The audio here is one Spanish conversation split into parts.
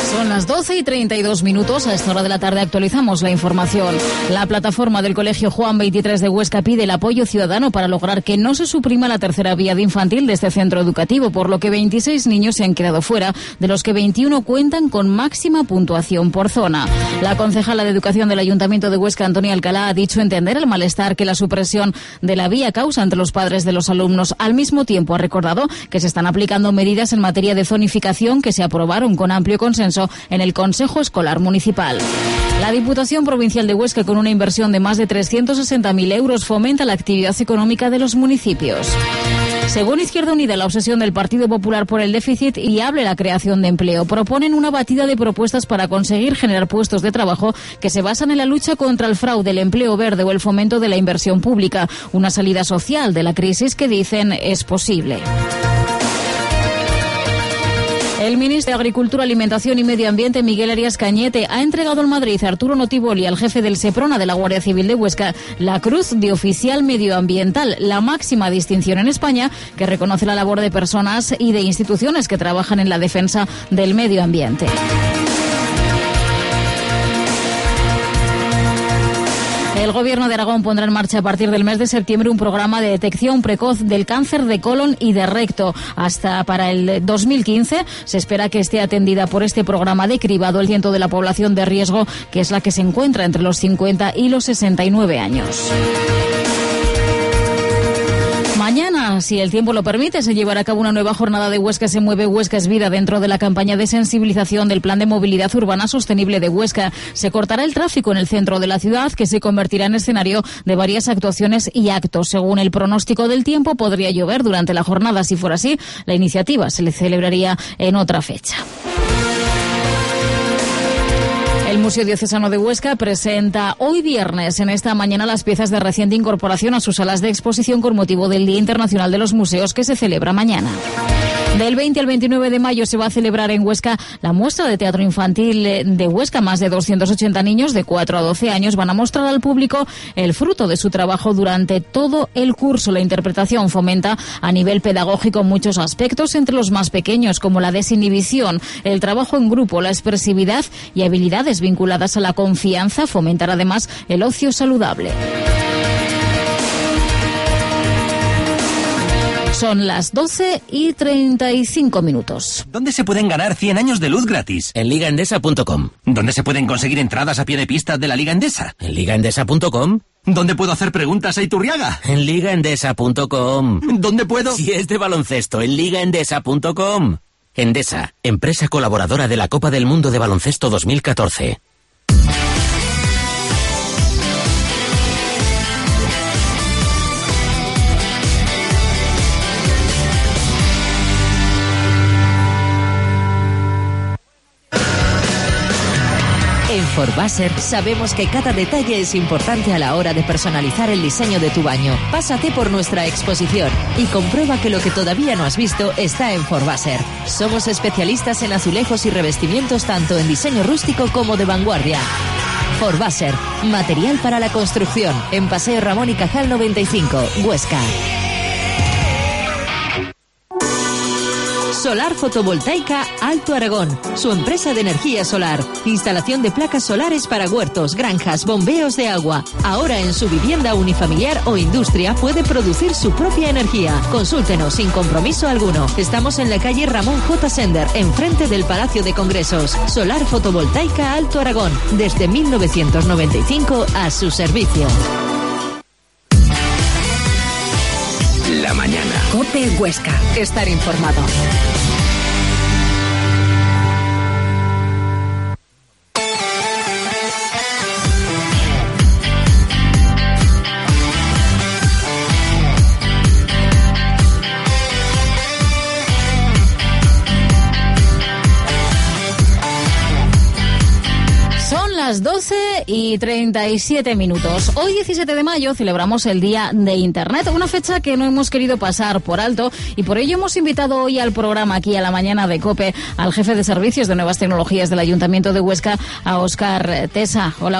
Son las 12:32. A esta hora de la tarde actualizamos la información. La plataforma del Colegio Juan 23 de Huesca pide el apoyo ciudadano para lograr que no se suprima la tercera vía de infantil de este centro educativo, por lo que 26 niños se han quedado fuera, de los que 21 cuentan con máxima puntuación por zona. La concejala de Educación del Ayuntamiento de Huesca, Antonia Alcalá, ha dicho entender el malestar que la supresión de la vía causa entre los padres de los alumnos. Al mismo tiempo, ha recordado que se están aplicando medidas en materia de zonificación que se aprobaron con amplio consenso en el Consejo Escolar Municipal. La Diputación Provincial de Huesca, con una inversión de más de 360.000 euros, fomenta la actividad económica de los municipios. Según Izquierda Unida, la obsesión del Partido Popular por el déficit viable la creación de empleo. Proponen una batida de propuestas para conseguir generar puestos de trabajo que se basan en la lucha contra el fraude, el empleo verde o el fomento de la inversión pública. Una salida social de la crisis que dicen es posible. El ministro de Agricultura, Alimentación y Medio Ambiente, Miguel Arias Cañete, ha entregado en Madrid a Arturo Notiboli, al jefe del Seprona de la Guardia Civil de Huesca, la Cruz de Oficial Medioambiental, la máxima distinción en España que reconoce la labor de personas y de instituciones que trabajan en la defensa del medio ambiente. El Gobierno de Aragón pondrá en marcha a partir del mes de septiembre un programa de detección precoz del cáncer de colon y de recto. Hasta para el 2015 se espera que esté atendida por este programa de cribado el 100% de la población de riesgo, que es la que se encuentra entre los 50 y los 69 años. Mañana, si el tiempo lo permite, se llevará a cabo una nueva jornada de Huesca se mueve, Huesca es vida, dentro de la campaña de sensibilización del Plan de Movilidad Urbana Sostenible de Huesca. Se cortará el tráfico en el centro de la ciudad, que se convertirá en escenario de varias actuaciones y actos. Según el pronóstico del tiempo, podría llover durante la jornada. Si fuera así, la iniciativa se le celebraría en otra fecha. El Museo Diocesano de Huesca presenta hoy viernes, en esta mañana, las piezas de reciente incorporación a sus salas de exposición con motivo del Día Internacional de los Museos, que se celebra mañana. Del 20 al 29 de mayo se va a celebrar en Huesca la muestra de teatro infantil de Huesca. Más de 280 niños de 4 a 12 años van a mostrar al público el fruto de su trabajo durante todo el curso. La interpretación fomenta a nivel pedagógico muchos aspectos, entre los más pequeños, como la desinhibición, el trabajo en grupo, la expresividad y habilidades vinculadas a la confianza. Fomentar además el ocio saludable. Son las 12:35. ¿Dónde se pueden ganar 100 años de luz gratis? En ligaendesa.com. ¿Dónde se pueden conseguir entradas a pie de pista de la Liga Endesa? En ligaendesa.com. ¿Dónde puedo hacer preguntas a Iturriaga? En ligaendesa.com. ¿Dónde puedo? Si es de baloncesto, en ligaendesa.com. Endesa, empresa colaboradora de la Copa del Mundo de Baloncesto 2014. En Forbaser sabemos que cada detalle es importante a la hora de personalizar el diseño de tu baño. Pásate por nuestra exposición y comprueba que lo que todavía no has visto está en Forbaser. Somos especialistas en azulejos y revestimientos tanto en diseño rústico como de vanguardia. Forbaser, material para la construcción, en Paseo Ramón y Cajal 95, Huesca. Solar Fotovoltaica Alto Aragón, su empresa de energía solar. Instalación de placas solares para huertos, granjas, bombeos de agua. Ahora en su vivienda unifamiliar o industria puede producir su propia energía. Consúltenos sin compromiso alguno. Estamos en la calle Ramón J. Sender, enfrente del Palacio de Congresos. Solar Fotovoltaica Alto Aragón, desde 1995 a su servicio. La mañana. COPE Huesca. Estar informado. Las 12:37. Hoy, 17 de mayo, celebramos el Día de Internet, una fecha que no hemos querido pasar por alto, y por ello hemos invitado hoy al programa, aquí a la mañana de COPE, al jefe de servicios de nuevas tecnologías del Ayuntamiento de Huesca, a Óscar Tesa. Hola, Óscar.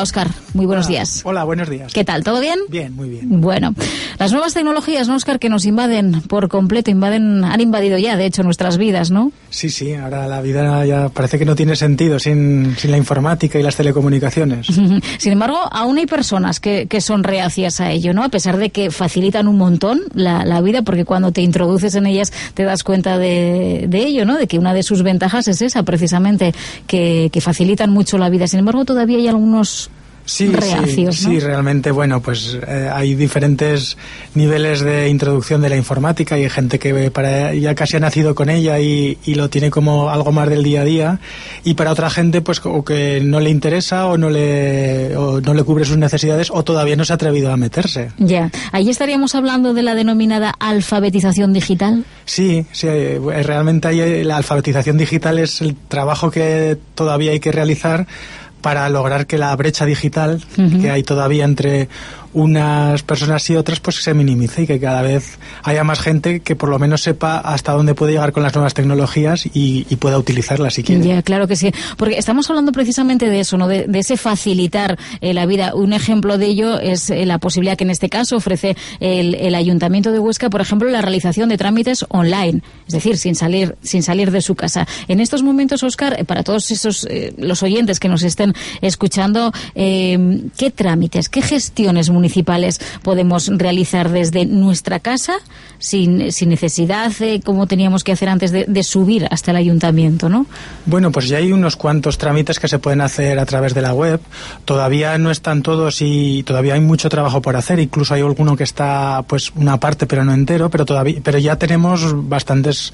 Muy buenos días. Hola, buenos días. ¿Qué tal? ¿Todo bien? Bien, muy bien. Bueno, las nuevas tecnologías, ¿no, Óscar?, que nos invaden por completo, han invadido ya, de hecho, nuestras vidas, ¿no? Sí, ahora la vida ya parece que no tiene sentido sin la informática y las telecomunicaciones. Sin embargo, aún hay personas que son reacias a ello, ¿no? A pesar de que facilitan un montón la vida, porque cuando te introduces en ellas te das cuenta de ello, ¿no? De que una de sus ventajas es esa, precisamente, que facilitan mucho la vida. Sin embargo, todavía hay algunos reacios, ¿no? Sí, realmente, bueno, pues hay diferentes niveles de introducción de la informática y hay gente que ya casi ha nacido con ella y lo tiene como algo más del día a día, y para otra gente pues o que no le interesa o no le cubre sus necesidades o todavía no se ha atrevido a meterse. Ya, ahí estaríamos hablando de la denominada alfabetización digital. Sí, realmente la alfabetización digital es el trabajo que todavía hay que realizar para lograr que la brecha digital que hay todavía entre unas personas y otras pues se minimice y que cada vez haya más gente que por lo menos sepa hasta dónde puede llegar con las nuevas tecnologías y pueda utilizarlas si quiere. Ya, claro que sí, porque estamos hablando precisamente de eso, ¿no? De ese facilitar la vida. Un ejemplo de ello es la posibilidad que en este caso ofrece el Ayuntamiento de Huesca, por ejemplo, la realización de trámites online, es decir, sin salir de su casa. En estos momentos, Óscar, para todos esos los oyentes que nos estén escuchando, ¿qué trámites, qué gestiones municipales podemos realizar desde nuestra casa sin necesidad, como teníamos que hacer antes, de subir hasta el ayuntamiento, ¿no? Bueno, pues ya hay unos cuantos trámites que se pueden hacer a través de la web. Todavía no están todos y todavía hay mucho trabajo por hacer. Incluso hay alguno que está, pues, una parte pero no entero, pero ya tenemos bastantes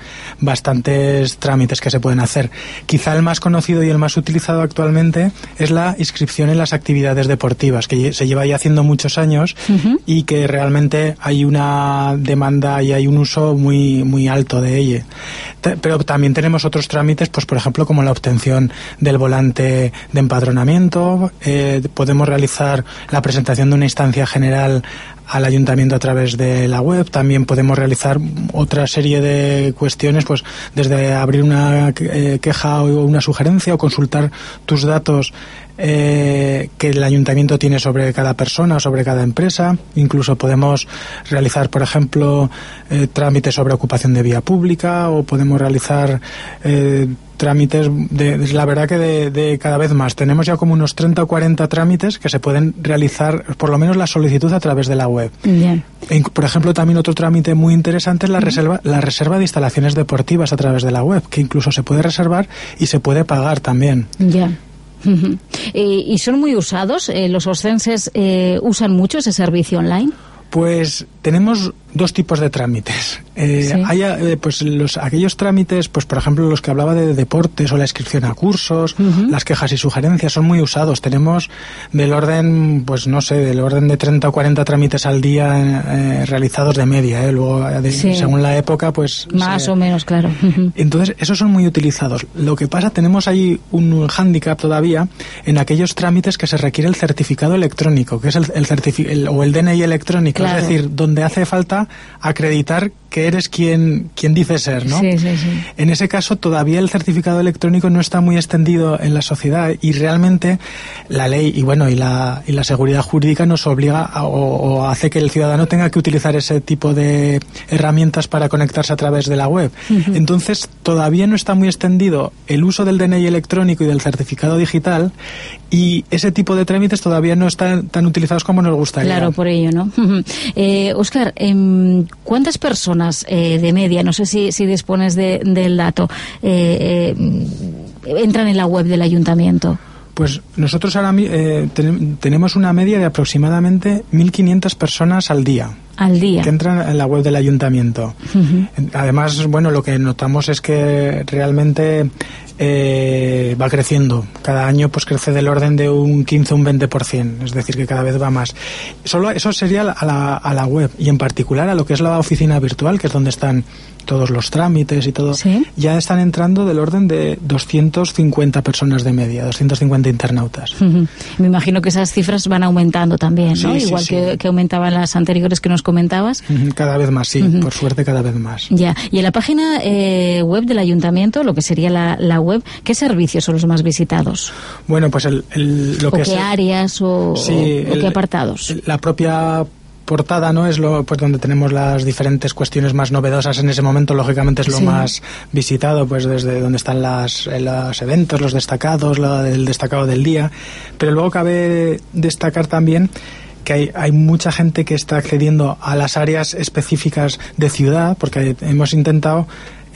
trámites que se pueden hacer. Quizá el más conocido y el más utilizado actualmente es la inscripción en las actividades deportivas, que se lleva ya haciendo muchos años y que realmente hay una demanda y hay un uso muy, muy alto de ella. Pero también tenemos otros trámites, pues por ejemplo como la obtención del volante de empadronamiento. Podemos realizar la presentación de una instancia general al ayuntamiento a través de la web. También podemos realizar otra serie de cuestiones, pues desde abrir una queja o una sugerencia o consultar tus datos que el ayuntamiento tiene sobre cada persona o sobre cada empresa. Incluso podemos realizar, por ejemplo, trámites sobre ocupación de vía pública, o podemos realizar trámites la verdad que de cada vez más. Tenemos ya como unos 30 o 40 trámites que se pueden realizar, por lo menos la solicitud, a través de la web. Bien. Por ejemplo, también otro trámite muy interesante es la reserva de instalaciones deportivas a través de la web, que incluso se puede reservar y se puede pagar también. Ya. ¿Y son muy usados? ¿Los oscenses usan mucho ese servicio online? Pues tenemos dos tipos de trámites. Hay pues aquellos trámites, pues por ejemplo los que hablaba de deportes o la inscripción a cursos, las quejas y sugerencias son muy usados. Tenemos del orden, pues no sé, del orden de 30 o 40 trámites al día realizados de media. Luego, según la época, pues más o menos, claro. Entonces, esos son muy utilizados. Lo que pasa, tenemos ahí un hándicap todavía en aquellos trámites que se requiere el certificado electrónico, que es el DNI electrónico. Claro. Es decir, donde hace falta acreditar que eres quien dice ser, ¿no? Sí. En ese caso, todavía el certificado electrónico no está muy extendido en la sociedad, y realmente la ley y la seguridad jurídica nos obliga o hace que el ciudadano tenga que utilizar ese tipo de herramientas para conectarse a través de la web. Entonces, todavía no está muy extendido el uso del DNI electrónico y del certificado digital, y ese tipo de trámites todavía no están tan utilizados como nos gustaría. Claro, por ello, ¿no? Óscar, ¿cuántas personas de media, no sé si dispones del dato, entran en la web del ayuntamiento? Pues nosotros ahora tenemos una media de aproximadamente 1.500 personas al día. Al día. Que entran en la web del ayuntamiento. Además, bueno, lo que notamos es que realmente va creciendo. Cada año pues crece del orden de un 15 o un 20%, es decir, que cada vez va más. Solo eso sería a la web, y en particular a lo que es la oficina virtual, que es donde están todos los trámites y todo, ¿Sí? ya están entrando del orden de 250 personas de media, 250 internautas. Me imagino que esas cifras van aumentando también, ¿no? Sí, Igual sí. que aumentaban las anteriores que nos comentabas. Cada vez más, sí, por suerte cada vez más. Ya. Y en la página web del ayuntamiento, lo que sería la web, ¿qué servicios son los más visitados? Bueno, pues lo ¿O que qué áreas o qué apartados? La propia portada, ¿no? Es pues donde tenemos las diferentes cuestiones más novedosas en ese momento. Lógicamente es lo más visitado, pues desde donde están los eventos, los destacados, el destacado del día. Pero luego cabe destacar también que hay mucha gente que está accediendo a las áreas específicas de ciudad, porque hemos intentado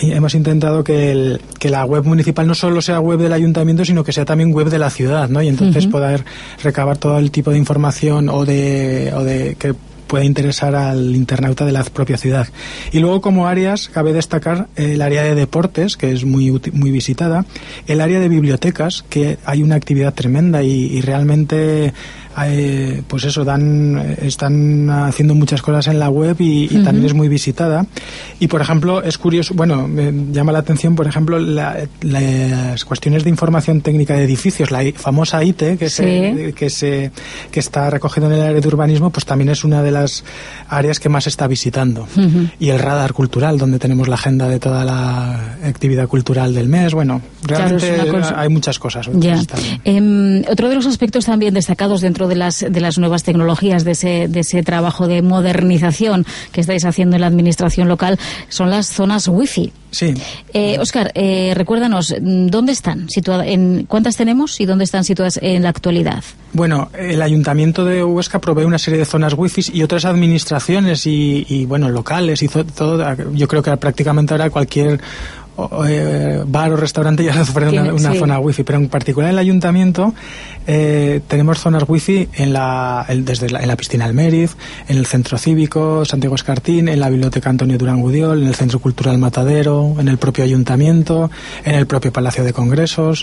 que la web municipal no solo sea web del ayuntamiento, sino que sea también web de la ciudad, ¿no? Y entonces poder recabar todo el tipo de información o de que pueda interesar al internauta de la propia ciudad. Y luego, como áreas, cabe destacar el área de deportes, que es muy visitada, el área de bibliotecas, que hay una actividad tremenda y realmente pues eso, están haciendo muchas cosas en la web y también es muy visitada. Y por ejemplo, es curioso, me llama la atención, por ejemplo, las cuestiones de información técnica de edificios, la famosa ITE que está recogida en el área de urbanismo, pues también es una de las áreas que más se está visitando. Y el radar cultural, donde tenemos la agenda de toda la actividad cultural del mes. Bueno, realmente hay muchas cosas. Otro de los aspectos también destacados dentro de las nuevas tecnologías, de ese trabajo de modernización que estáis haciendo en la administración local, son las zonas wifi. Sí. Óscar, recuérdanos, ¿dónde están situadas? ¿Cuántas tenemos y dónde están situadas en la actualidad? Bueno, el Ayuntamiento de Huesca provee una serie de zonas wifi y otras administraciones y locales y todo. Yo creo que prácticamente ahora cualquier bar o restaurante ya se ofrece una zona wifi, pero en particular en el ayuntamiento tenemos zonas wifi en la piscina Almeriz, en el centro cívico Santiago Escartín, en la biblioteca Antonio Durán Gudiol, en el centro cultural Matadero, en el propio ayuntamiento, en el propio Palacio de Congresos,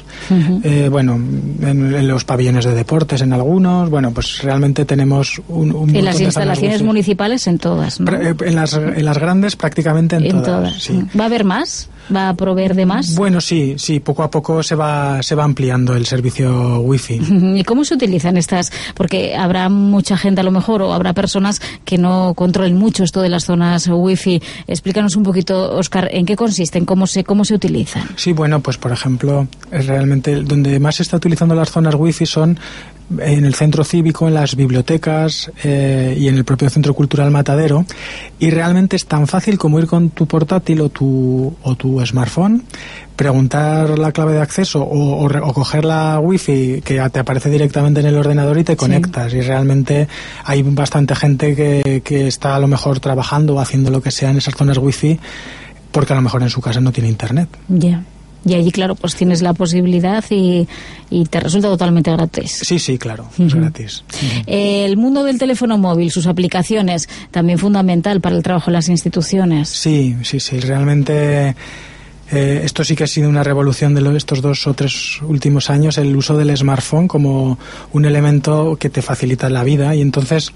en los pabellones de deportes, en algunos. Bueno, pues realmente tenemos un montón en las instalaciones de municipales, en todas, ¿no? En las grandes, prácticamente en todas. Sí. ¿Va a haber más? ¿Va a proveer de más? Bueno, sí, poco a poco se va ampliando el servicio wifi. ¿Y cómo se utilizan estas? Porque habrá mucha gente a lo mejor, o habrá personas que no controlen mucho esto de las zonas wifi. Explícanos un poquito, Óscar, ¿en qué consisten? ¿Cómo se utilizan? Sí, bueno, pues por ejemplo, realmente donde más se está utilizando las zonas wifi son en el centro cívico, en las bibliotecas y en el propio centro cultural Matadero, y realmente es tan fácil como ir con tu portátil o tu smartphone, preguntar la clave de acceso o coger la wifi que te aparece directamente en el ordenador y te conectas. Y realmente hay bastante gente que está a lo mejor trabajando o haciendo lo que sea en esas zonas wifi porque a lo mejor en su casa no tiene internet. Ya. Y allí, claro, pues tienes la posibilidad y te resulta totalmente gratis. Sí, claro, es gratis. El mundo del teléfono móvil, sus aplicaciones, también fundamental para el trabajo en las instituciones. Sí, realmente esto sí que ha sido una revolución de estos 2 o 3 últimos años, el uso del smartphone como un elemento que te facilita la vida. Y entonces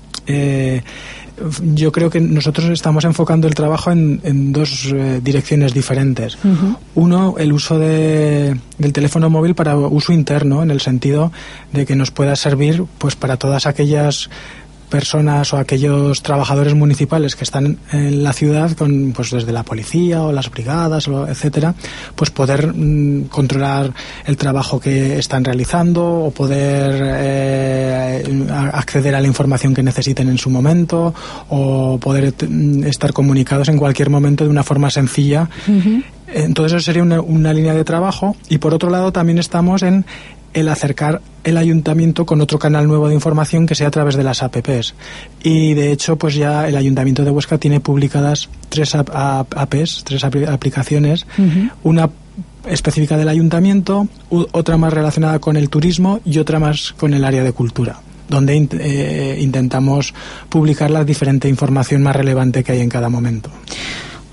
yo creo que nosotros estamos enfocando el trabajo en 2 direcciones diferentes. Uno, el uso del teléfono móvil para uso interno, en el sentido de que nos pueda servir pues para todas aquellas personas o aquellos trabajadores municipales que están en la ciudad, pues desde la policía o las brigadas, etcétera, pues poder controlar el trabajo que están realizando o poder acceder a la información que necesiten en su momento o poder estar comunicados en cualquier momento de una forma sencilla. Entonces eso sería una línea de trabajo. Y por otro lado también estamos en el acercar el ayuntamiento con otro canal nuevo de información que sea a través de las APPs. Y de hecho, pues ya el Ayuntamiento de Huesca tiene publicadas 3 APPs, 3 aplicaciones, una específica del ayuntamiento, otra más relacionada con el turismo y otra más con el área de cultura, donde intentamos publicar la diferente información más relevante que hay en cada momento.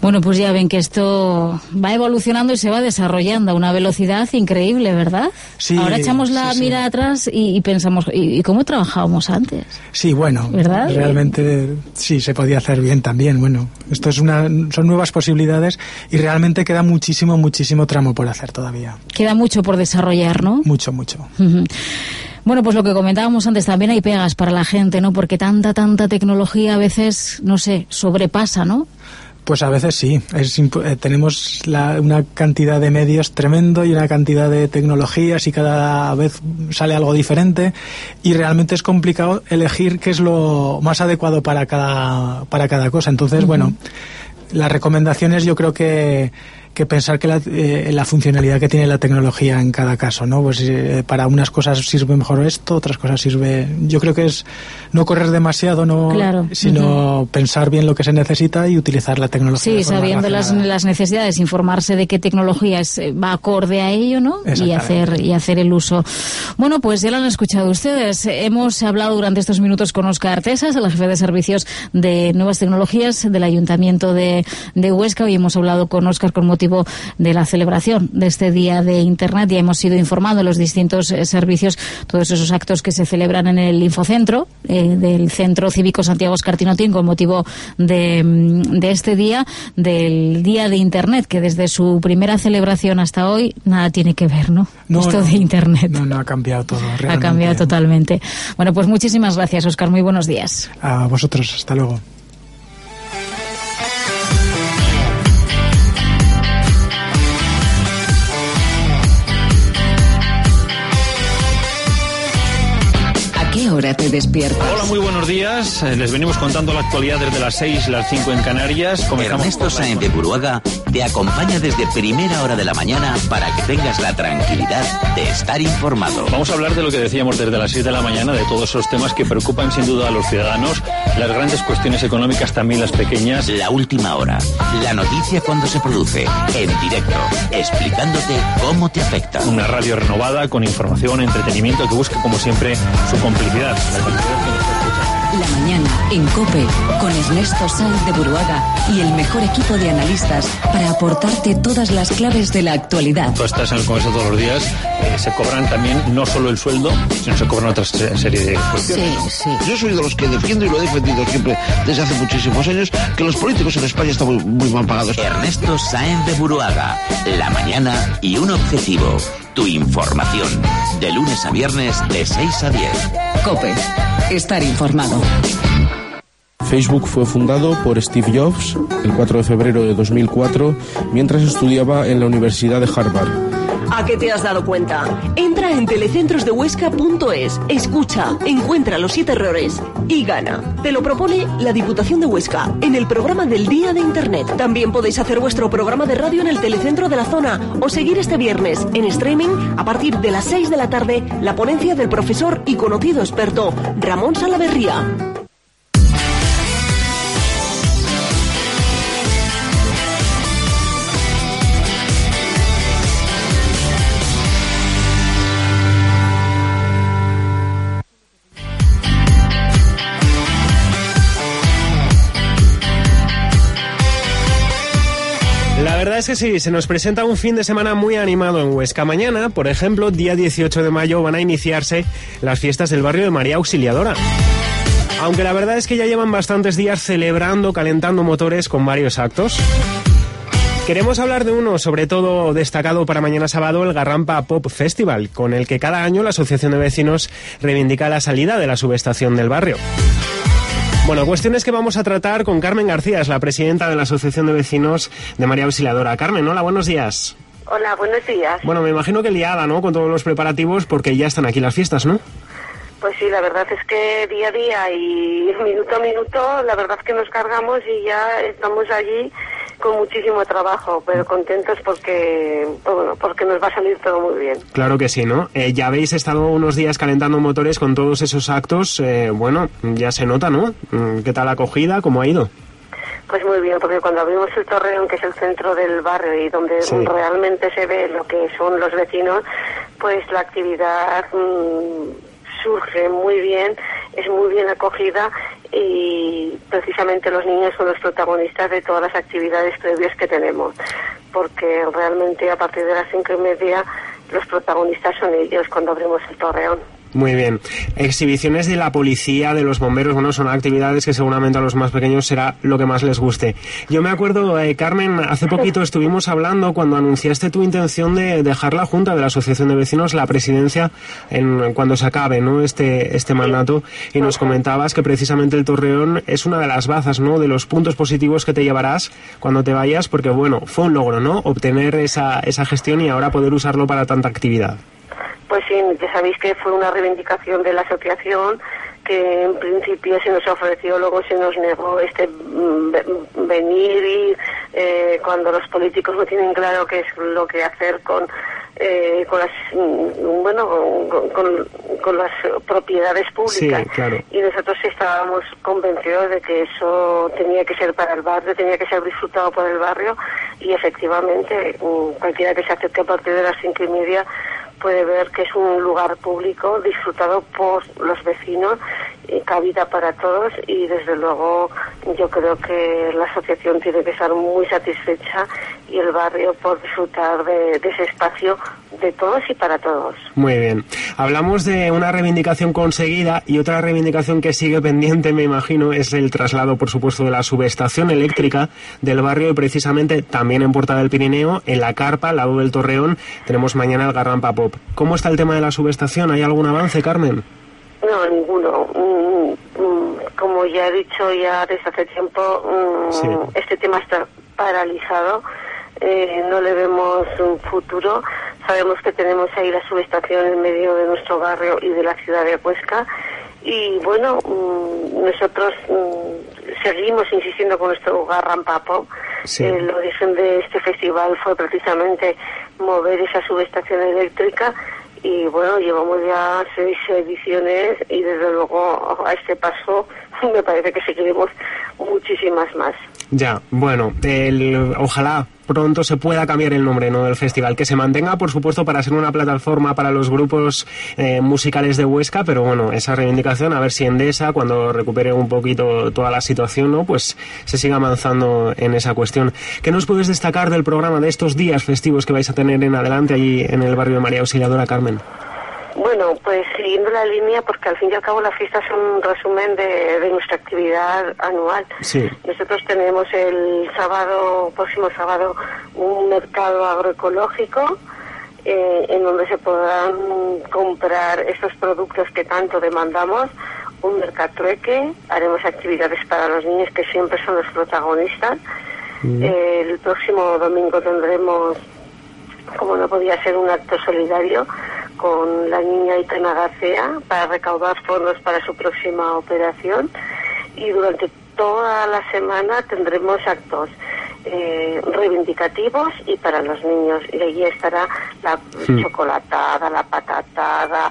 Bueno, pues ya ven que esto va evolucionando y se va desarrollando a una velocidad increíble, ¿verdad? Sí. Ahora echamos la mirada atrás y pensamos, ¿y cómo trabajábamos antes? Sí, bueno, ¿verdad? Realmente sí, se podía hacer bien también. Bueno, esto son nuevas posibilidades y realmente queda muchísimo tramo por hacer todavía. Queda mucho por desarrollar, ¿no? Mucho. Uh-huh. Bueno, pues lo que comentábamos antes, también hay pegas para la gente, ¿no? Porque tanta tecnología a veces, no sé, sobrepasa, ¿no? Pues a veces sí. Tenemos una cantidad de medios tremendo y una cantidad de tecnologías y cada vez sale algo diferente y realmente es complicado elegir qué es lo más adecuado para cada cosa. Entonces, bueno, las recomendaciones yo creo que pensar que la funcionalidad que tiene la tecnología en cada caso, ¿no? Pues para unas cosas sirve mejor esto, otras cosas sirve... Yo creo que es no correr demasiado, sino pensar bien lo que se necesita y utilizar la tecnología. Sí, sabiendo las necesidades, informarse de qué tecnología va acorde a ello, ¿no? Y hacer el uso. Bueno, pues ya lo han escuchado ustedes. Hemos hablado durante estos minutos con Óscar Artesas, el jefe de servicios de nuevas tecnologías del Ayuntamiento de Huesca. Hoy hemos hablado con Óscar con motivo de la celebración de este Día de Internet. Ya hemos ido informando los distintos servicios, todos esos actos que se celebran en el Infocentro del Centro Cívico Santiago Escartinotín con motivo de este día, del Día de Internet, que desde su primera celebración hasta hoy nada tiene que ver, ¿no? Esto de Internet. No, ha cambiado todo. Realmente. Ha cambiado totalmente. Bueno, pues muchísimas gracias, Óscar. Muy buenos días. A vosotros. Hasta luego. ¿Qué hora te despiertas? Hola, muy buenos días. Les venimos contando la actualidad desde las 6, las 5 en Canarias. Ernesto Sáenz de Buruaga te acompaña desde primera hora de la mañana para que tengas la tranquilidad de estar informado. Vamos a hablar de lo que decíamos desde las 6 de la mañana, de todos esos temas que preocupan sin duda a los ciudadanos, las grandes cuestiones económicas, también las pequeñas. La última hora, la noticia cuando se produce, en directo, explicándote cómo te afecta. Una radio renovada, con información, entretenimiento, que busque como siempre su complicidad. La mañana en COPE con Ernesto Sáenz de Buruaga y el mejor equipo de analistas para aportarte todas las claves de la actualidad. Tú estás en el Congreso todos los días, se cobran también no solo el sueldo, sino se cobran otra serie de cuestiones. Sí. Yo soy de los que defiendo y lo he defendido siempre desde hace muchísimos años que los políticos en España están muy mal pagados. Ernesto Sáenz de Buruaga, la mañana y un objetivo, tu información, de lunes a viernes de 6 a 10. COPE, estar informado. Facebook fue fundado por Steve Jobs el 4 de febrero de 2004 mientras estudiaba en la Universidad de Harvard. ¿A qué te has dado cuenta? Entra en telecentrosdehuesca.es, escucha, encuentra los 7 errores y gana. Te lo propone la Diputación de Huesca en el programa del Día de Internet. También podéis hacer vuestro programa de radio en el telecentro de la zona o seguir este viernes en streaming a partir de las 6 de la tarde la ponencia del profesor y conocido experto Ramón Salaverría. La verdad es que sí, se nos presenta un fin de semana muy animado en Huesca. Mañana, por ejemplo, día 18 de mayo, van a iniciarse las fiestas del barrio de María Auxiliadora. Aunque la verdad es que ya llevan bastantes días celebrando, calentando motores con varios actos. Queremos hablar de uno, sobre todo destacado para mañana sábado, el Garrampa Pop Festival, con el que cada año la Asociación de Vecinos reivindica la salida de la subestación del barrio. Bueno, cuestiones que vamos a tratar con Carmen García, es la presidenta de la Asociación de Vecinos de María Auxiliadora. Carmen, hola, buenos días. Hola, buenos días. Bueno, me imagino que liada, ¿no?, con todos los preparativos, porque ya están aquí las fiestas, ¿no? Pues sí, la verdad es que día a día y minuto a minuto, la verdad es que nos cargamos y ya estamos allí con muchísimo trabajo, pero contentos porque nos va a salir todo muy bien. Claro que sí, ¿no? Ya habéis estado unos días calentando motores con todos esos actos, bueno, ya se nota, ¿no? ¿Qué tal la acogida? ¿Cómo ha ido? Pues muy bien, porque cuando abrimos el Torreón, que es el centro del barrio y donde realmente se ve lo que son los vecinos, pues la actividad surge muy bien, es muy bien acogida y precisamente los niños son los protagonistas de todas las actividades previas que tenemos, porque realmente a partir de las 5:30 los protagonistas son ellos cuando abrimos el torreón. Muy bien. Exhibiciones de la policía, de los bomberos, bueno, son actividades que seguramente a los más pequeños será lo que más les guste. Yo me acuerdo, Carmen, hace poquito estuvimos hablando cuando anunciaste tu intención de dejar la Junta de la Asociación de Vecinos, la presidencia, cuando se acabe, ¿no?, este mandato, y nos comentabas que precisamente el torreón es una de las bazas, ¿no?, de los puntos positivos que te llevarás cuando te vayas, porque, bueno, fue un logro, ¿no?, obtener esa gestión y ahora poder usarlo para tanta actividad. Pues sí, ya sabéis que fue una reivindicación de la asociación que en principio se nos ofreció, luego se nos negó venir y cuando los políticos no tienen claro qué es lo que hacer con las propiedades públicas. Sí, claro. Y nosotros estábamos convencidos de que eso tenía que ser para el barrio, tenía que ser disfrutado por el barrio, y efectivamente cualquiera que se acerque a partir de las 5:30 puede ver que es un lugar público disfrutado por los vecinos, cabida para todos, y desde luego yo creo que la asociación tiene que estar muy satisfecha y el barrio por disfrutar de ese espacio de todos y para todos. Muy bien. Hablamos de una reivindicación conseguida y otra reivindicación que sigue pendiente, me imagino, es el traslado, por supuesto, de la subestación eléctrica del barrio, y precisamente también en Puerta del Pirineo, en la carpa, al lado del Torreón, tenemos mañana el Garrampa Pop. ¿Cómo está el tema de la subestación? ¿Hay algún avance, Carmen? No, ninguno. Como ya he dicho ya desde hace tiempo, sí, este tema está paralizado. No le vemos un futuro. Sabemos que tenemos ahí la subestación en medio de nuestro barrio y de la ciudad de Huesca, y bueno, nosotros seguimos insistiendo con nuestro Garrampa Pop. Sí. El origen de este festival fue precisamente mover esa subestación eléctrica, y bueno, llevamos ya 6 ediciones y desde luego a este paso me parece que seguiremos muchísimas más. Ya, bueno, ojalá pronto se pueda cambiar el nombre, ¿no?, del festival, que se mantenga, por supuesto, para ser una plataforma para los grupos musicales de Huesca, pero bueno, esa reivindicación, a ver si Endesa, cuando recupere un poquito toda la situación, ¿no?, pues se siga avanzando en esa cuestión. ¿Qué nos puedes destacar del programa de estos días festivos que vais a tener en adelante allí en el barrio de María Auxiliadora, Carmen? Bueno, pues siguiendo la línea, porque al fin y al cabo la fiesta es un resumen de nuestra actividad anual. Sí. Nosotros tenemos el próximo sábado, un mercado agroecológico en donde se podrán comprar estos productos que tanto demandamos, un mercatrueque, haremos actividades para los niños que siempre son los protagonistas. El próximo domingo tendremos, como no podía ser, un acto solidario con la niña Aitana García para recaudar fondos para su próxima operación, y durante toda la semana tendremos actos reivindicativos y para los niños, y allí estará la chocolatada, la patatada,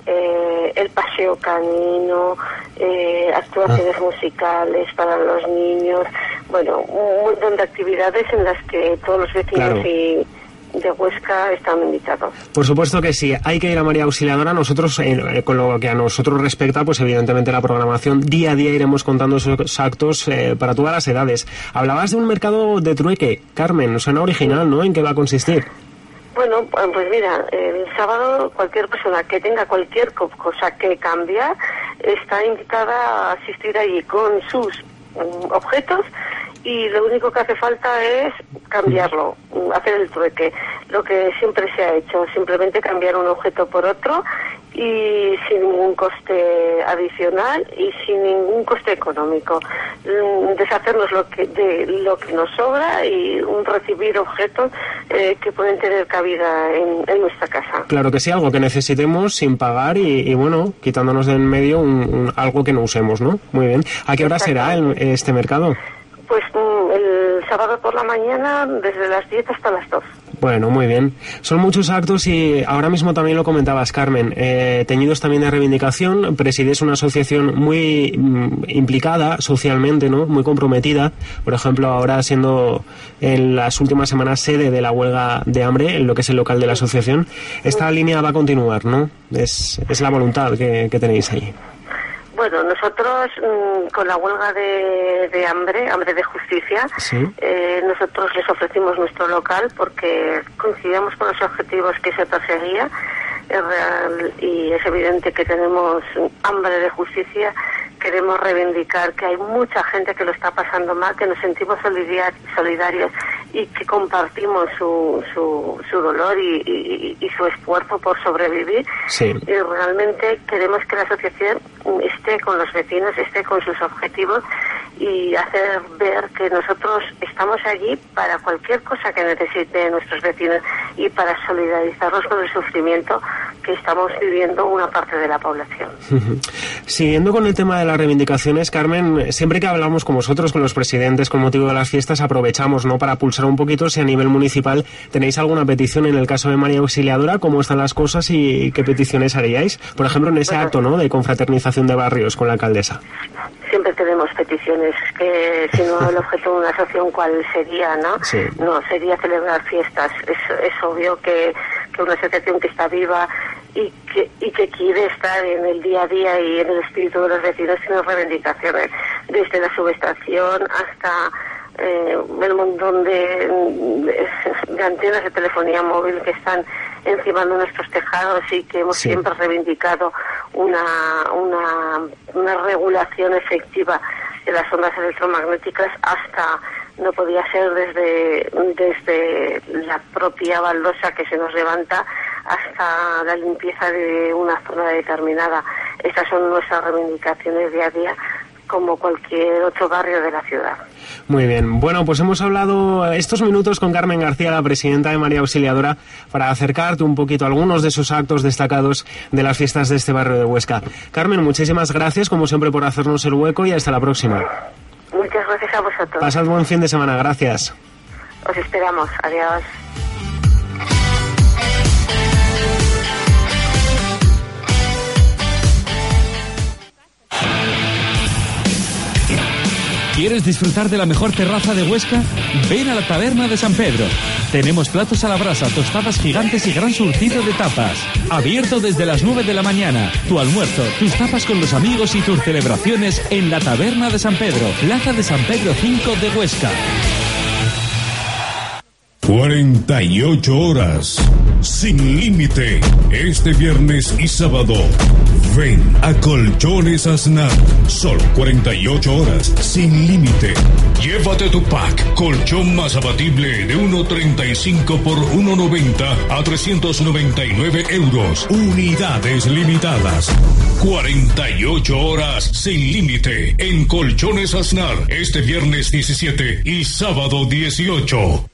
el paseo canino, actuaciones musicales para los niños, bueno, un montón de actividades en las que todos los vecinos, claro, y de Huesca están invitados. Por supuesto que sí, hay que ir a María Auxiliadora. Nosotros, con lo que a nosotros respecta, pues evidentemente la programación día a día iremos contando esos actos para todas las edades. Hablabas de un mercado de trueque, Carmen, suena original, ¿no? ¿En qué va a consistir? Bueno, pues mira, el sábado cualquier persona que tenga cualquier cosa que cambiar está invitada a asistir allí con sus objetos, y lo único que hace falta es cambiarlo, hacer el trueque, lo que siempre se ha hecho, simplemente cambiar un objeto por otro y sin ningún coste adicional y sin ningún coste económico. Deshacernos de lo que nos sobra y recibir objetos que pueden tener cabida en nuestra casa. Claro que sí, algo que necesitemos sin pagar y bueno, quitándonos de en medio algo que no usemos, ¿no? Muy bien. ¿A qué hora será este mercado? Pues el sábado por la mañana, desde las 10 hasta las 2. Bueno, muy bien. Son muchos actos y ahora mismo también lo comentabas, Carmen, teñidos también de reivindicación. Presides una asociación muy implicada socialmente, ¿no? Muy comprometida. Por ejemplo, ahora siendo en las últimas semanas sede de la huelga de hambre, en lo que es el local de la asociación. Esta línea va a continuar, ¿no? Es la voluntad que tenéis ahí. Bueno, nosotros con la huelga de hambre de justicia, Sí. Nosotros les ofrecimos nuestro local porque coincidíamos con los objetivos que se perseguía. Es real y es evidente que tenemos hambre de justicia. Queremos reivindicar que hay mucha gente que lo está pasando mal, que nos sentimos solidarios y que compartimos su dolor y su esfuerzo por sobrevivir. Sí. Y realmente queremos que la asociación esté con los vecinos, esté con sus objetivos y hacer ver que nosotros estamos allí para cualquier cosa que necesiten nuestros vecinos y para solidarizarnos con el sufrimiento que estamos viviendo una parte de la población. Siguiendo con el tema de las reivindicaciones, Carmen, siempre que hablamos con vosotros, con los presidentes, con motivo de las fiestas, aprovechamos, ¿no?, para pulsar un poquito si a nivel municipal tenéis alguna petición en el caso de María Auxiliadora, cómo están las cosas y qué peticiones haríais, por ejemplo, en ese acto, ¿no?, de confraternización de barrios con la alcaldesa. Siempre tenemos peticiones, que si no el objeto de una asociación, ¿cuál sería, no? Sí. No, sería celebrar fiestas. Es obvio que una asociación que está viva y que quiere estar en el día a día y en el espíritu de los vecinos tiene reivindicaciones, desde la subestación hasta el montón de antenas de telefonía móvil que están encima de nuestros tejados y que hemos siempre reivindicado una regulación efectiva de las ondas electromagnéticas, hasta no podía ser desde la propia baldosa que se nos levanta hasta la limpieza de una zona determinada. Estas son nuestras reivindicaciones día a día, como cualquier otro barrio de la ciudad. Muy bien. Bueno, pues hemos hablado estos minutos con Carmen García, la presidenta de María Auxiliadora, para acercarte un poquito a algunos de esos actos destacados de las fiestas de este barrio de Huesca. Carmen, muchísimas gracias, como siempre, por hacernos el hueco y hasta la próxima. Muchas gracias a vosotros. Pasad buen fin de semana. Gracias. Os esperamos. Adiós. ¿Quieres disfrutar de la mejor terraza de Huesca? Ven a la Taberna de San Pedro. Tenemos platos a la brasa, tostadas gigantes y gran surtido de tapas. Abierto desde las 9 de la mañana. Tu almuerzo, tus tapas con los amigos y tus celebraciones en la Taberna de San Pedro, Plaza de San Pedro 5 de Huesca. 48 horas sin límite este viernes y sábado. Ven a Colchones Aznar. Solo 48 horas sin límite. Llévate tu pack colchón más abatible de 1,35 por 1,90 a 399 euros. Unidades limitadas. 48 horas sin límite en Colchones Aznar este viernes 17 y sábado 18.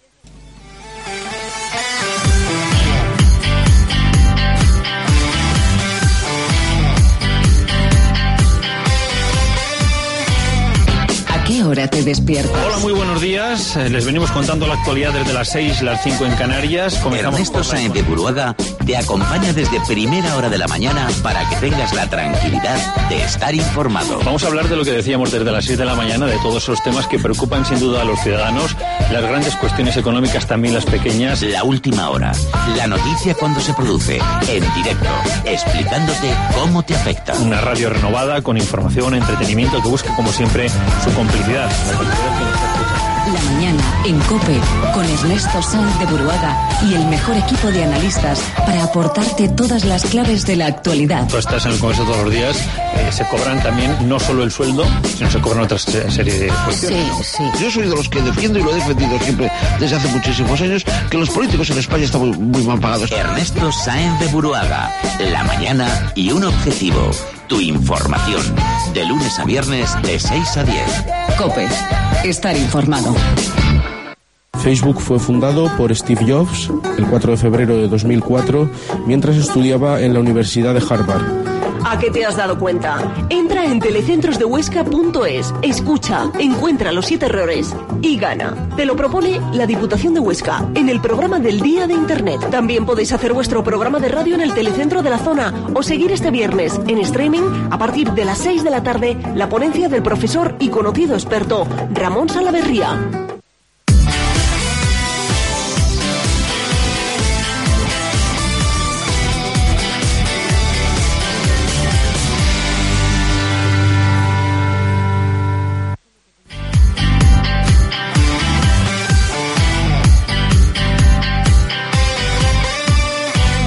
¿Qué hora te despiertas? Hola, muy buenos días. Les venimos contando la actualidad desde las 6, las 5 en Canarias. Comenzamos. Ernesto Sáenz de Buruaga te acompaña desde primera hora de la mañana para que tengas la tranquilidad de estar informado. Vamos a hablar de lo que decíamos desde las 6 de la mañana, de todos esos temas que preocupan sin duda a los ciudadanos, las grandes cuestiones económicas, también las pequeñas. La última hora, la noticia cuando se produce, en directo, explicándote cómo te afecta. Una radio renovada, con información, entretenimiento, que busque como siempre su complicidad. La mañana en COPE con Ernesto Sáenz de Buruaga y el mejor equipo de analistas para aportarte todas las claves de la actualidad. Tú estás en el Congreso todos los días, se cobran también no solo el sueldo, sino se cobran otras serie de cuestiones. Sí. Yo soy de los que defiendo y lo he defendido siempre desde hace muchísimos años, que los políticos en España están muy mal pagados. Ernesto Sáenz de Buruaga, la mañana y un objetivo, tu información, de lunes a viernes de 6 a 10. COPE, estar informado. Facebook fue fundado por Steve Jobs el 4 de febrero de 2004 mientras estudiaba en la Universidad de Harvard. ¿A qué te has dado cuenta? Entra en telecentrosdehuesca.es, escucha, encuentra los 7 errores y gana. Te lo propone la Diputación de Huesca en el programa del Día de Internet. También podéis hacer vuestro programa de radio en el telecentro de la zona o seguir este viernes en streaming a partir de las 6 de la tarde la ponencia del profesor y conocido experto Ramón Salaverría.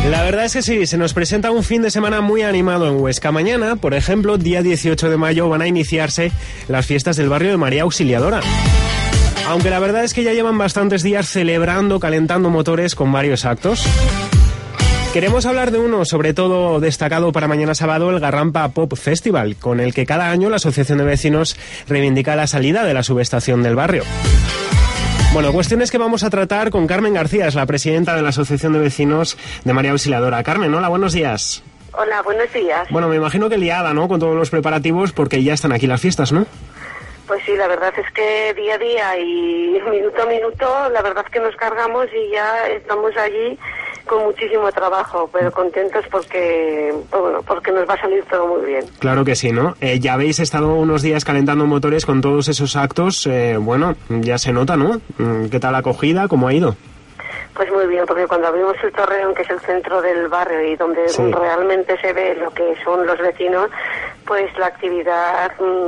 La verdad es que sí, se nos presenta un fin de semana muy animado en Huesca. Mañana, por ejemplo, día 18 de mayo, van a iniciarse las fiestas del barrio de María Auxiliadora. Aunque la verdad es que ya llevan bastantes días celebrando, calentando motores con varios actos. Queremos hablar de uno, sobre todo destacado para mañana sábado, el Garrampa Pop Festival, con el que cada año la Asociación de Vecinos reivindica la salida de la subestación del barrio. Bueno, cuestiones que vamos a tratar con Carmen García, es la presidenta de la Asociación de Vecinos de María Auxiliadora. Carmen, hola, buenos días. Hola, buenos días. Bueno, me imagino que liada, ¿no?, con todos los preparativos, porque ya están aquí las fiestas, ¿no? Pues sí, la verdad es que día a día y minuto a minuto, la verdad es que nos cargamos y ya estamos allí con muchísimo trabajo, pero contentos porque, bueno, porque nos va a salir todo muy bien. Claro que sí, ¿no? Ya habéis estado unos días calentando motores con todos esos actos, bueno, ya se nota, ¿no? ¿Qué tal la acogida? ¿Cómo ha ido? Pues muy bien, porque cuando abrimos el Torreón, que es el centro del barrio y donde realmente se ve lo que son los vecinos, pues la actividad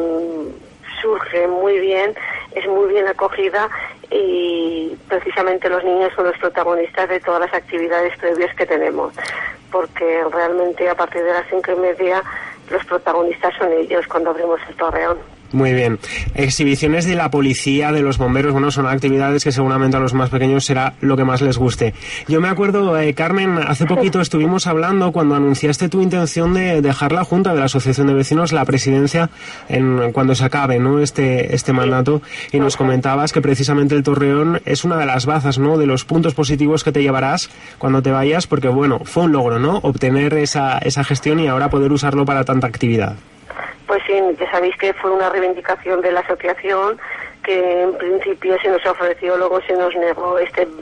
surge muy bien, es muy bien acogida y precisamente los niños son los protagonistas de todas las actividades previas que tenemos, porque realmente a partir de las 5:30 los protagonistas son ellos cuando abrimos el Torreón. Muy bien. Exhibiciones de la policía, de los bomberos, bueno, son actividades que seguramente a los más pequeños será lo que más les guste. Yo me acuerdo, Carmen, hace poquito estuvimos hablando cuando anunciaste tu intención de dejar la Junta de la Asociación de Vecinos, la presidencia, cuando se acabe, ¿no?, este mandato, y nos comentabas que precisamente el Torreón es una de las bazas, ¿no?, de los puntos positivos que te llevarás cuando te vayas, porque, bueno, fue un logro, ¿no?, obtener esa gestión y ahora poder usarlo para tanta actividad. Pues sí, ya sabéis que fue una reivindicación de la asociación que en principio se nos ofreció, luego se nos negó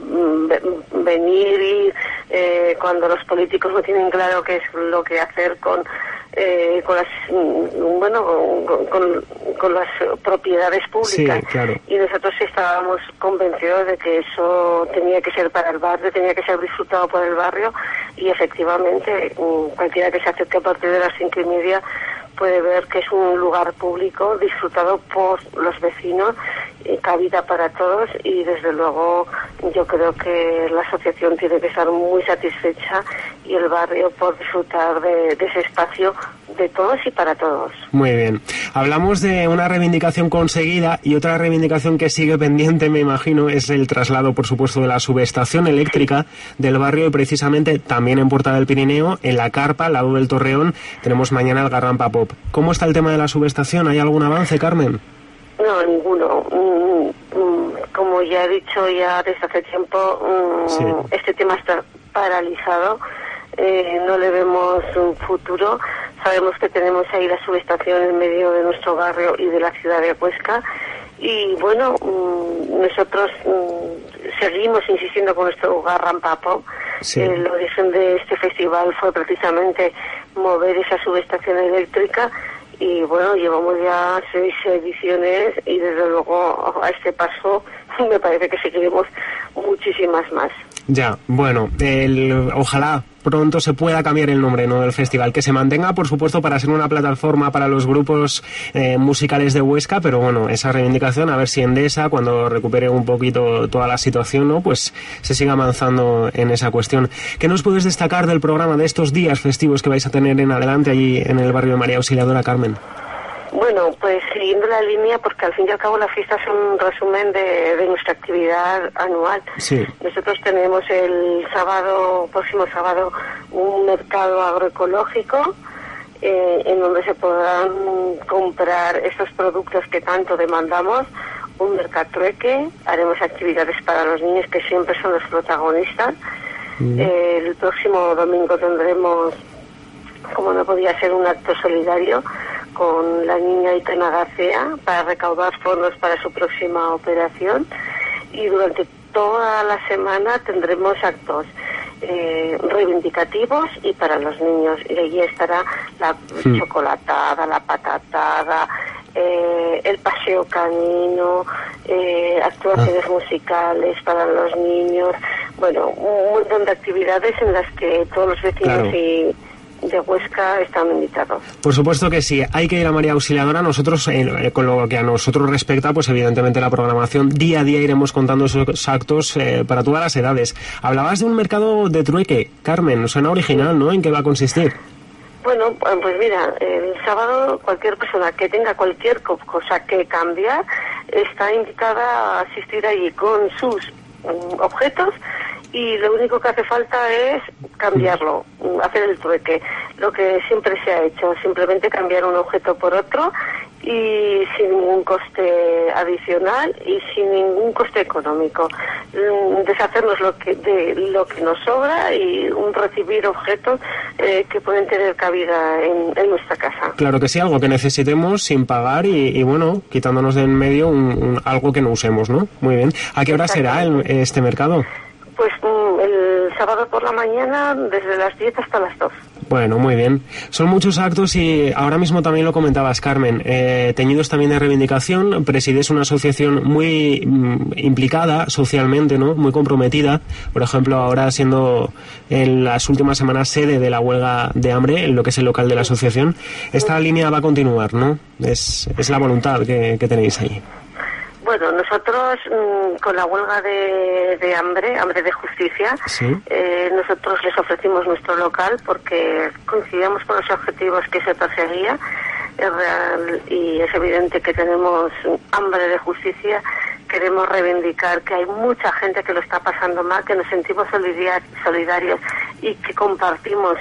venir y cuando los políticos no tienen claro qué es lo que hacer con las propiedades públicas. Sí, claro. Y nosotros estábamos convencidos de que eso tenía que ser para el barrio, tenía que ser disfrutado por el barrio, y efectivamente cualquiera que se acerque a partir de las 5:30 puede ver que es un lugar público disfrutado por los vecinos, cabida para todos, y desde luego yo creo que la asociación tiene que estar muy satisfecha y el barrio por disfrutar de ese espacio de todos y para todos. Muy bien. Hablamos de una reivindicación conseguida y otra reivindicación que sigue pendiente, me imagino, es el traslado, por supuesto, de la subestación eléctrica del barrio, y precisamente también en Puerta del Pirineo, en la carpa, al lado del Torreón, tenemos mañana el Garrampa Pop. ¿Cómo está el tema de la subestación? ¿Hay algún avance, Carmen? No, ninguno. Como ya he dicho ya desde hace tiempo, este tema está paralizado. No le vemos un futuro. Sabemos que tenemos ahí la subestación en medio de nuestro barrio y de la ciudad de Huesca. Y bueno, nosotros seguimos insistiendo con nuestro Garrampa Pop. El origen de este festival fue precisamente mover esa subestación eléctrica. Y bueno, llevamos ya 6 ediciones y desde luego a este paso me parece que seguiremos muchísimas más. Ya, bueno, ojalá pronto se pueda cambiar el nombre, ¿no?, del festival, que se mantenga, por supuesto, para ser una plataforma para los grupos musicales de Huesca, pero bueno, esa reivindicación, a ver si Endesa, cuando recupere un poquito toda la situación, ¿no?, pues se siga avanzando en esa cuestión. ¿Qué nos puedes destacar del programa de estos días festivos que vais a tener en adelante allí en el barrio de María Auxiliadora, Carmen? Bueno, pues siguiendo la línea, porque al fin y al cabo las fiestas son un resumen de nuestra actividad anual. Sí. Nosotros tenemos el próximo sábado, un mercado agroecológico en donde se podrán comprar estos productos que tanto demandamos, un mercatrueque, haremos actividades para los niños que siempre son los protagonistas. El próximo domingo tendremos, como no podía ser, un acto solidario con la niña Aitana García para recaudar fondos para su próxima operación, y durante toda la semana tendremos actos reivindicativos y para los niños, y allí estará la chocolatada, la patatada, el paseo canino, actuaciones musicales para los niños, bueno, un montón de actividades en las que todos los vecinos y de Huesca están invitados. Por supuesto que sí, hay que ir a María Auxiliadora. Nosotros, con lo que a nosotros respecta, pues evidentemente la programación día a día iremos contando esos actos para todas las edades. Hablabas de un mercado de trueque, Carmen, suena original, ¿no? ¿En qué va a consistir? Bueno, pues mira, el sábado cualquier persona que tenga cualquier cosa que cambiar está invitada a asistir allí con sus objetos, y lo único que hace falta es cambiarlo, hacer el trueque, lo que siempre se ha hecho, simplemente cambiar un objeto por otro y sin ningún coste adicional y sin ningún coste económico. Deshacernos de lo que nos sobra y recibir objetos que pueden tener cabida en nuestra casa. Claro que sí, algo que necesitemos sin pagar y bueno, quitándonos de en medio algo que no usemos, ¿no? Muy bien. ¿A qué hora será este mercado? Pues el sábado por la mañana, desde las 10 hasta las 2. Bueno, muy bien. Son muchos actos y ahora mismo también lo comentabas, Carmen, teñidos también de reivindicación. Presides una asociación muy implicada socialmente, ¿no? Muy comprometida. Por ejemplo, ahora siendo en las últimas semanas sede de la huelga de hambre, en lo que es el local de la asociación. Esta línea va a continuar, ¿no? Es la voluntad que tenéis ahí. Bueno, nosotros con la huelga de hambre de justicia, ¿sí? Nosotros les ofrecimos nuestro local porque coincidíamos con los objetivos que se perseguía. Es real y es evidente que tenemos hambre de justicia. Queremos reivindicar que hay mucha gente que lo está pasando mal, que nos sentimos solidarios y que compartimos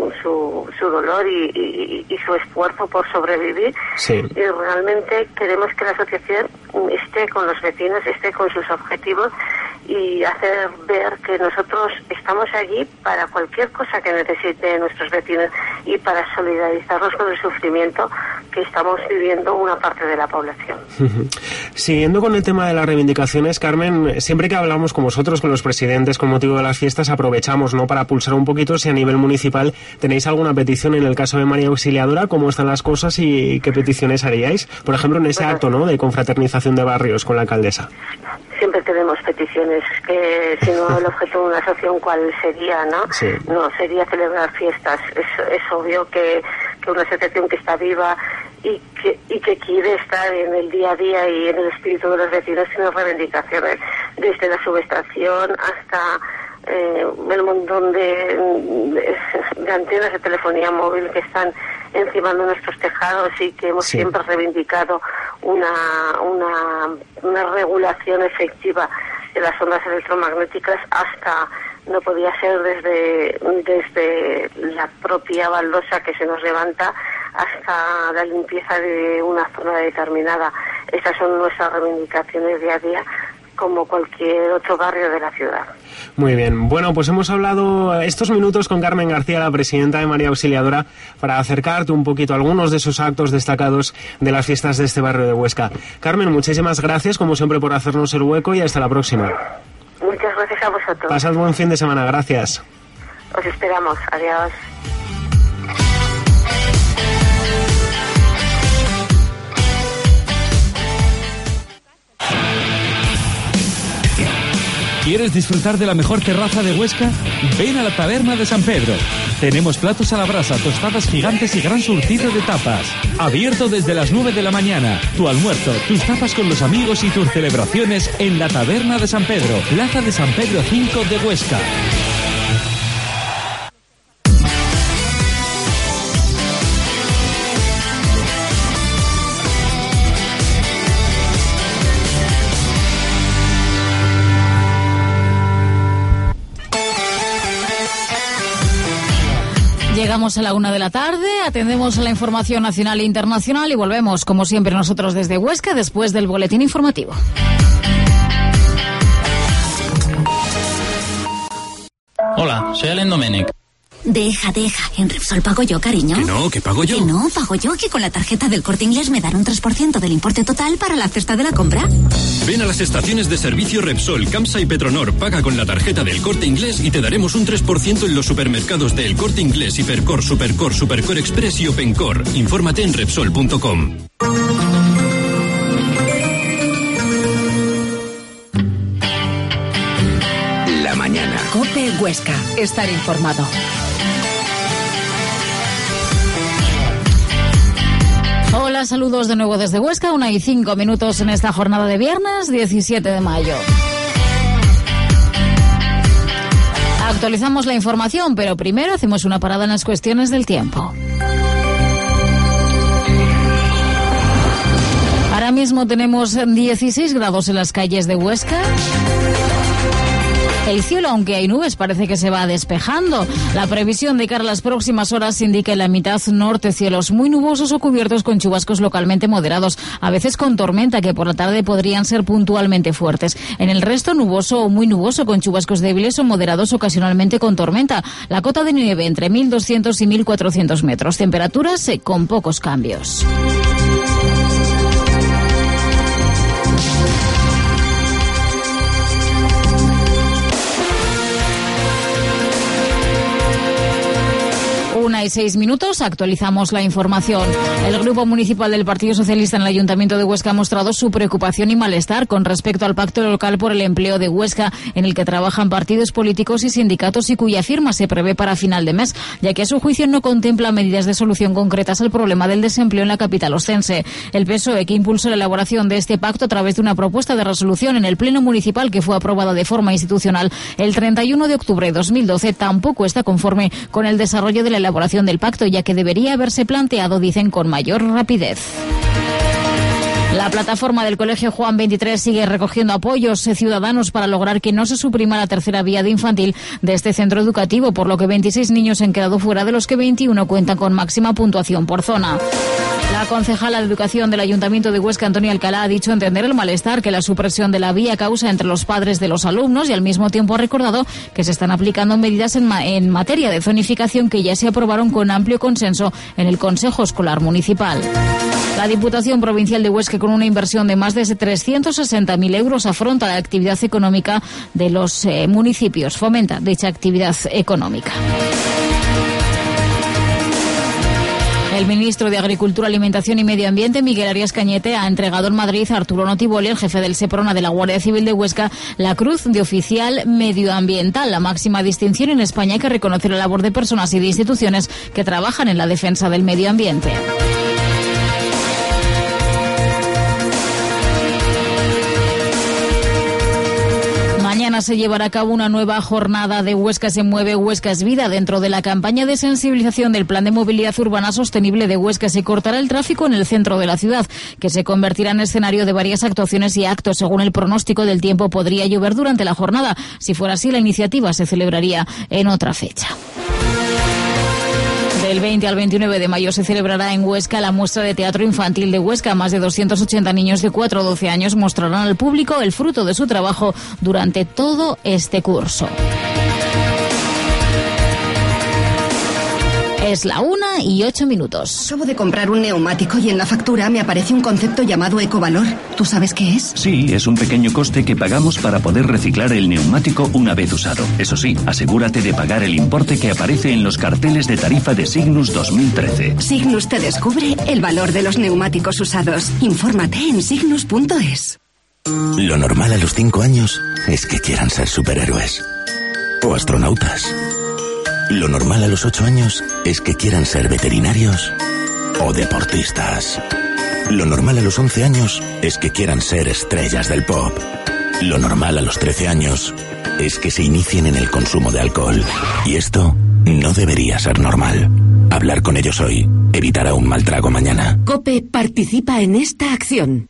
su dolor y su esfuerzo por sobrevivir. Sí. Y realmente queremos que la asociación esté con los vecinos, esté con sus objetivos y hacer ver que nosotros estamos allí para cualquier cosa que necesiten nuestros vecinos y para solidarizarnos con el sufrimiento que estamos viviendo una parte de la población. Siguiendo con el tema de las reivindicaciones, Carmen, siempre que hablamos con vosotros, con los presidentes, con motivo de las fiestas, aprovechamos, ¿no?, para pulsar un poquito si a nivel municipal tenéis alguna petición. En el caso de María Auxiliadora, ¿cómo están las cosas y qué peticiones haríais? Por ejemplo, en ese acto, ¿no?, de confraternización de barrios con la alcaldesa. Siempre tenemos peticiones, que si no el objeto de una asociación, ¿cuál sería, no? Sí. No, sería celebrar fiestas. Es obvio que una asociación que está viva y que quiere estar en el día a día y en el espíritu de los vecinos tiene reivindicaciones, desde la subestación hasta el montón de antenas de telefonía móvil que están encima de nuestros tejados y que hemos siempre reivindicado una regulación efectiva de las ondas electromagnéticas, hasta no podía ser desde la propia baldosa que se nos levanta hasta la limpieza de una zona determinada. Estas son nuestras reivindicaciones día a día, como cualquier otro barrio de la ciudad. Muy bien. Bueno, pues hemos hablado estos minutos con Carmen García, la presidenta de María Auxiliadora, para acercarte un poquito a algunos de esos actos destacados de las fiestas de este barrio de Huesca. Carmen, muchísimas gracias, como siempre, por hacernos el hueco y hasta la próxima. Muchas gracias a vosotros. Pasad buen fin de semana. Gracias. Os esperamos. Adiós. ¿Quieres disfrutar de la mejor terraza de Huesca? Ven a la Taberna de San Pedro. Tenemos platos a la brasa, tostadas gigantes y gran surtido de tapas. Abierto desde las 9 de la mañana. Tu almuerzo, tus tapas con los amigos y tus celebraciones en la Taberna de San Pedro, Plaza de San Pedro 5 de Huesca. Llegamos a la 1 de la tarde, atendemos a la información nacional e internacional y volvemos, como siempre, nosotros desde Huesca después del boletín informativo. Hola, soy Alain Domenech. Deja. En Repsol pago yo, cariño. Que no, que pago yo. Que no, pago yo, que con la tarjeta del Corte Inglés me dan un 3% del importe total para la cesta de la compra. Ven a las estaciones de servicio Repsol, Camsa y Petronor. Paga con la tarjeta del Corte Inglés y te daremos un 3% en los supermercados del Corte Inglés, Hipercor, Supercor Express y Opencor. Infórmate en Repsol.com. La mañana. COPE Huesca. Estar informado. Hola, saludos de nuevo desde Huesca, 1:05 en esta jornada de viernes 17 de mayo. Actualizamos la información, pero primero hacemos una parada en las cuestiones del tiempo. Ahora mismo tenemos 16 grados en las calles de Huesca. El cielo, aunque hay nubes, parece que se va despejando. La previsión de cara a las próximas horas indica en la mitad norte cielos muy nubosos o cubiertos con chubascos localmente moderados, a veces con tormenta, que por la tarde podrían ser puntualmente fuertes. En el resto, nuboso o muy nuboso con chubascos débiles o moderados, ocasionalmente con tormenta. La cota de nieve entre 1.200 y 1.400 metros. Temperaturas con pocos cambios. Y 6 minutos, actualizamos la información. El Grupo Municipal del Partido Socialista en el Ayuntamiento de Huesca ha mostrado su preocupación y malestar con respecto al pacto local por el empleo de Huesca, en el que trabajan partidos políticos y sindicatos y cuya firma se prevé para final de mes, ya que a su juicio no contempla medidas de solución concretas al problema del desempleo en la capital ostense. El PSOE, que impulsó la elaboración de este pacto a través de una propuesta de resolución en el Pleno Municipal que fue aprobada de forma institucional el 31 de octubre de 2012, tampoco está conforme con el desarrollo de la elaboración del pacto, ya que debería haberse planteado, dicen, con mayor rapidez. La plataforma del Colegio Juan 23 sigue recogiendo apoyos ciudadanos para lograr que no se suprima la tercera vía de infantil de este centro educativo, por lo que 26 niños han quedado fuera, de los que 21 cuentan con máxima puntuación por zona. La concejala de Educación del Ayuntamiento de Huesca, Antonia Alcalá, ha dicho entender el malestar que la supresión de la vía causa entre los padres de los alumnos y al mismo tiempo ha recordado que se están aplicando medidas en materia de zonificación que ya se aprobaron con amplio consenso en el Consejo Escolar Municipal. La Diputación Provincial de Huesca, con una inversión de más de 360.000 euros, afronta la actividad económica de los municipios, fomenta dicha actividad económica. El ministro de Agricultura, Alimentación y Medio Ambiente, Miguel Arias Cañete, ha entregado en Madrid a Arturo Notiboli, el jefe del Seprona de la Guardia Civil de Huesca, la Cruz de Oficial Medioambiental, la máxima distinción en España que reconoce la labor de personas y de instituciones que trabajan en la defensa del medio ambiente. Mañana se llevará a cabo una nueva jornada de Huesca se mueve, Huesca es vida. Dentro de la campaña de sensibilización del Plan de Movilidad Urbana Sostenible de Huesca, se cortará el tráfico en el centro de la ciudad, que se convertirá en escenario de varias actuaciones y actos. Según el pronóstico del tiempo, podría llover durante la jornada. Si fuera así, la iniciativa se celebraría en otra fecha. Del 20 al 29 de mayo se celebrará en Huesca la muestra de teatro infantil de Huesca. Más de 280 niños de 4 a 12 años mostrarán al público el fruto de su trabajo durante todo este curso. Es la 1:08. Acabo de comprar un neumático y en la factura me aparece un concepto llamado ecovalor. ¿Tú sabes qué es? Sí, es un pequeño coste que pagamos para poder reciclar el neumático una vez usado. Eso sí, asegúrate de pagar el importe que aparece en los carteles de tarifa de Signus 2013. Signus te descubre el valor de los neumáticos usados. Infórmate en signus.es. Lo normal a los 5 años es que quieran ser superhéroes o astronautas. Lo normal a los 8 años es que quieran ser veterinarios o deportistas. Lo normal a los 11 años es que quieran ser estrellas del pop. Lo normal a los 13 años es que se inicien en el consumo de alcohol. Y esto no debería ser normal. Hablar con ellos hoy evitará un mal trago mañana. COPE participa en esta acción.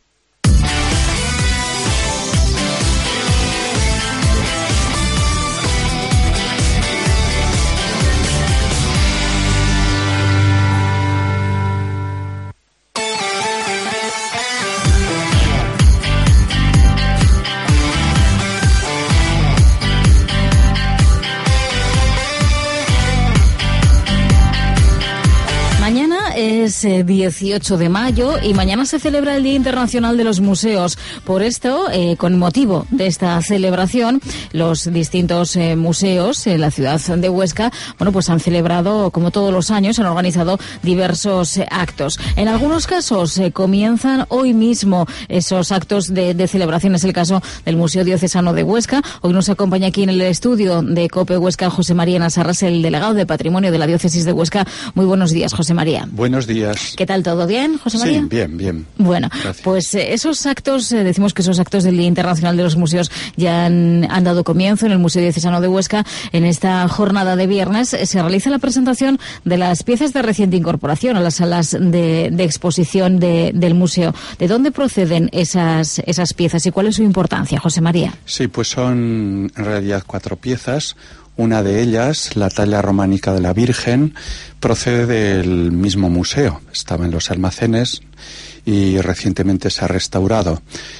Es 18 de mayo y mañana se celebra el Día Internacional de los Museos. Por esto, con motivo de esta celebración, los distintos museos en la ciudad de Huesca, pues han celebrado, como todos los años, han organizado diversos actos. En algunos casos comienzan hoy mismo esos actos de celebración. Es el caso del Museo Diocesano de Huesca. Hoy nos acompaña aquí en el estudio de COPE Huesca José María Nasarras, el delegado de Patrimonio de la Diócesis de Huesca. Muy buenos días, José María. Buenos buenos días. ¿Qué tal, todo bien, José María? Sí, bien. Bueno, gracias. Pues esos actos, decimos que esos actos del Día Internacional de los Museos ya han dado comienzo en el Museo Diocesano de Huesca. En esta jornada de viernes se realiza la presentación de las piezas de reciente incorporación a las salas de exposición del museo. ¿De dónde proceden esas piezas y cuál es su importancia, José María? Sí, pues son en realidad 4 piezas. Una de ellas, la talla románica de la Virgen, procede del mismo museo. Estaba en los almacenes y recientemente se ha restaurado.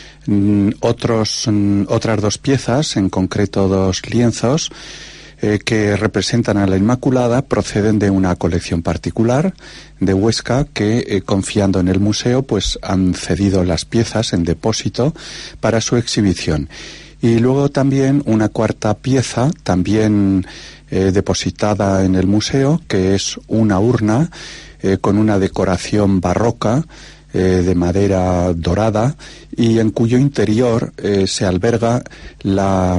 Otras 2 piezas, en concreto 2 lienzos, que representan a la Inmaculada, proceden de una colección particular de Huesca que, confiando en el museo, pues han cedido las piezas en depósito para su exhibición. Y luego también una 4ª pieza, también depositada en el museo, que es una urna con una decoración barroca de madera dorada y en cuyo interior se alberga la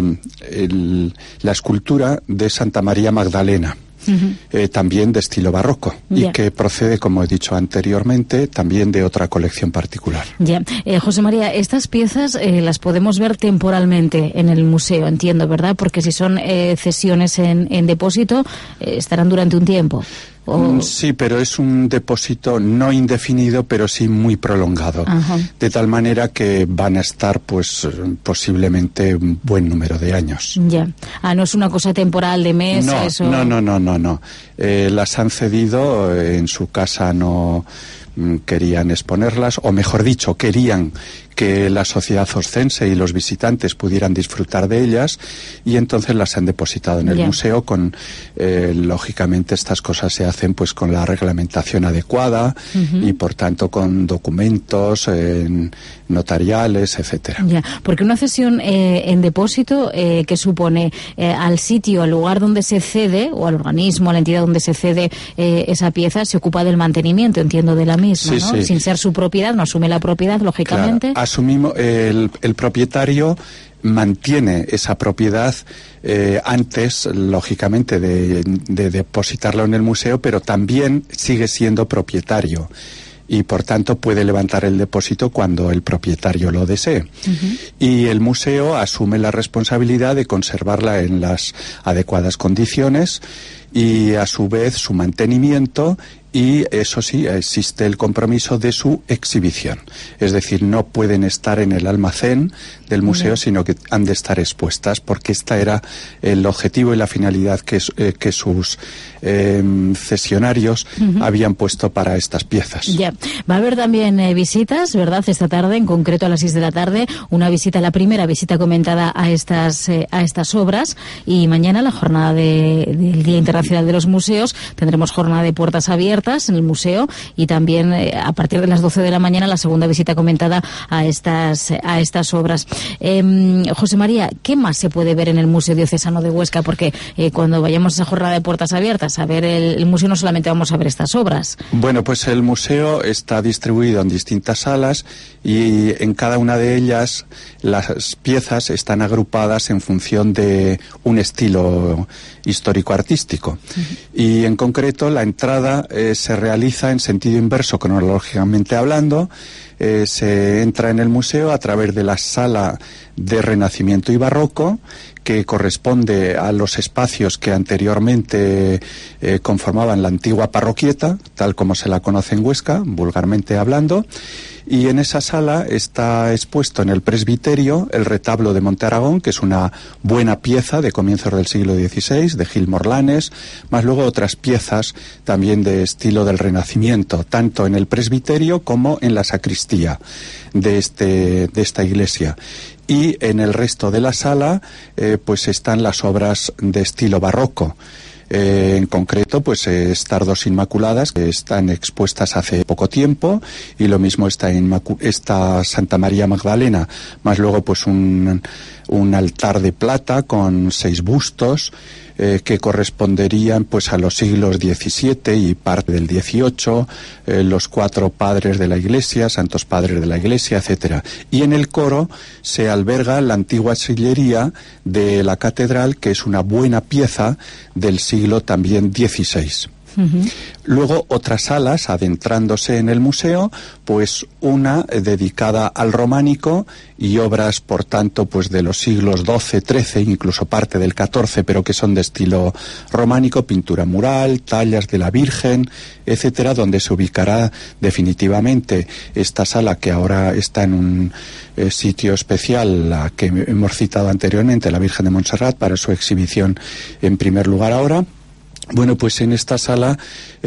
escultura de Santa María Magdalena. También de estilo barroco y que procede, como he dicho anteriormente, también de otra colección particular. José María, estas piezas las podemos ver temporalmente en el museo, entiendo, ¿verdad? Porque si son cesiones en depósito, estarán durante un tiempo. Sí, pero es un depósito no indefinido, pero sí muy prolongado. Ajá. De tal manera que van a estar, pues, posiblemente un buen número de años. No es una cosa temporal de meses. No. Las han cedido, en su casa no querían exponerlas, o mejor dicho, querían que la sociedad oscense y los visitantes pudieran disfrutar de ellas, y entonces las han depositado en el museo con, lógicamente estas cosas se hacen pues con la reglamentación adecuada y por tanto con documentos notariales, etcétera. Porque una cesión en depósito que supone al sitio, al lugar donde se cede, o al organismo, a la entidad donde se cede esa pieza, se ocupa del mantenimiento, entiendo, de la misma, ¿no? Sin ser su propiedad, no asume la propiedad, lógicamente. Claro, asumimos, el propietario mantiene esa propiedad antes, lógicamente, de depositarlo en el museo, pero también sigue siendo propietario y por tanto puede levantar el depósito cuando el propietario lo desee. Y el museo asume la responsabilidad de conservarla en las adecuadas condiciones y a su vez su mantenimiento. Y eso sí, existe el compromiso de su exhibición. Es decir, no pueden estar en el almacén del museo, sino que han de estar expuestas, porque este era el objetivo y la finalidad que sus cesionarios habían puesto para estas piezas. Va a haber también visitas, ¿verdad? Esta tarde, en concreto a las 6 de la tarde, la primera visita comentada a estas obras, y mañana la jornada del Día Internacional de los Museos. Tendremos jornada de puertas abiertas en el museo y también a partir de las 12 de la mañana la segunda visita comentada a estas obras. José María, ¿qué más se puede ver en el Museo Diocesano de Huesca? Porque cuando vayamos a esa jornada de puertas abiertas a ver el museo, no solamente vamos a ver estas obras. Bueno, pues el museo está distribuido en distintas salas y en cada una de ellas las piezas están agrupadas en función de un estilo histórico-artístico. Y en concreto la entrada se realiza en sentido inverso, cronológicamente hablando. Se entra en el museo a través de la sala de Renacimiento y Barroco, que corresponde a los espacios que anteriormente conformaban la antigua parroquieta, tal como se la conoce en Huesca, vulgarmente hablando. Y en esa sala está expuesto en el presbiterio el retablo de Monte Aragón, que es una buena pieza de comienzos del siglo XVI, de Gil Morlanes, más luego otras piezas también de estilo del Renacimiento, tanto en el presbiterio como en la sacristía de esta iglesia. Y en el resto de la sala pues están las obras de estilo barroco. En concreto, pues estas 2 Inmaculadas que están expuestas hace poco tiempo, y lo mismo está Santa María Magdalena, más luego pues un altar de plata con 6 bustos que corresponderían pues a los siglos XVII y parte del XVIII, los 4 padres de la Iglesia, santos padres de la Iglesia, etcétera. Y en el coro se alberga la antigua sillería de la catedral, que es una buena pieza del siglo también XVI. Luego otras salas adentrándose en el museo, pues una dedicada al románico y obras, por tanto, pues de los siglos XII, XIII, incluso parte del XIV, pero que son de estilo románico, pintura mural, tallas de la Virgen, etcétera, donde se ubicará definitivamente esta sala que ahora está en un sitio especial, la que hemos citado anteriormente, la Virgen de Montserrat, para su exhibición en primer lugar ahora. Bueno, pues en esta sala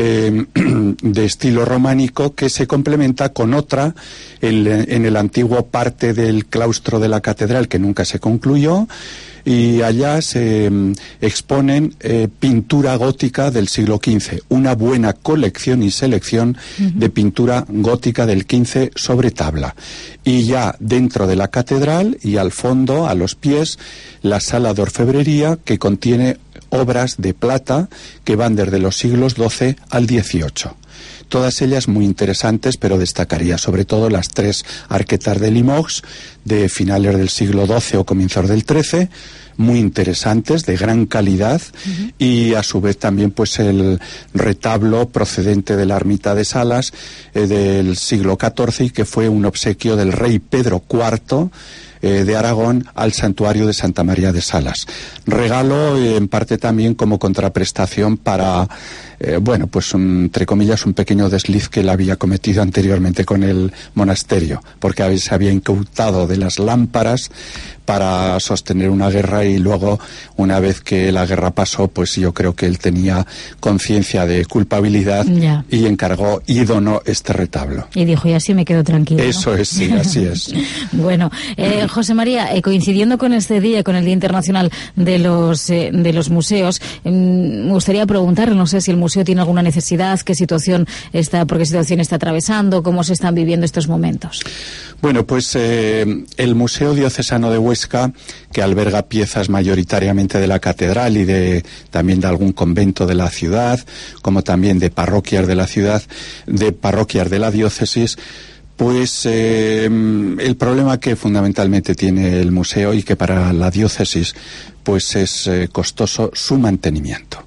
de estilo románico que se complementa con otra en el antiguo parte del claustro de la catedral que nunca se concluyó, y allá se exponen pintura gótica del siglo XV, una buena colección y selección de pintura gótica del XV sobre tabla. Y ya dentro de la catedral y al fondo, a los pies, la sala de orfebrería que contiene obras de plata que van desde los siglos XII al XVIII. Todas ellas muy interesantes, pero destacaría sobre todo las 3 arquetas de Limoges de finales del siglo XII o comienzos del XIII, muy interesantes, de gran calidad, y a su vez también pues el retablo procedente de la ermita de Salas del siglo XIV, y que fue un obsequio del rey Pedro IV de Aragón al santuario de Santa María de Salas. Regalo en parte también como contraprestación para, bueno, pues entre comillas un pequeño desliz que él había cometido anteriormente con el monasterio, porque se había incautado de las lámparas para sostener una guerra, y luego, una vez que la guerra pasó, pues yo creo que él tenía conciencia de culpabilidad y encargó y donó este retablo. Y dijo, y así me quedo tranquilo. Eso es, sí, así es. Bueno, José María, coincidiendo con este día, con el Día Internacional de los Museos, me gustaría preguntarle, no sé si el museo tiene alguna necesidad, por qué situación está atravesando, cómo se están viviendo estos momentos. Bueno, pues el Museo Diocesano de Huesca, que alberga piezas mayoritariamente de la catedral y también de algún convento de la ciudad, como también de parroquias de la ciudad, de parroquias de la diócesis, pues el problema que fundamentalmente tiene el museo, y que para la diócesis pues es costoso su mantenimiento.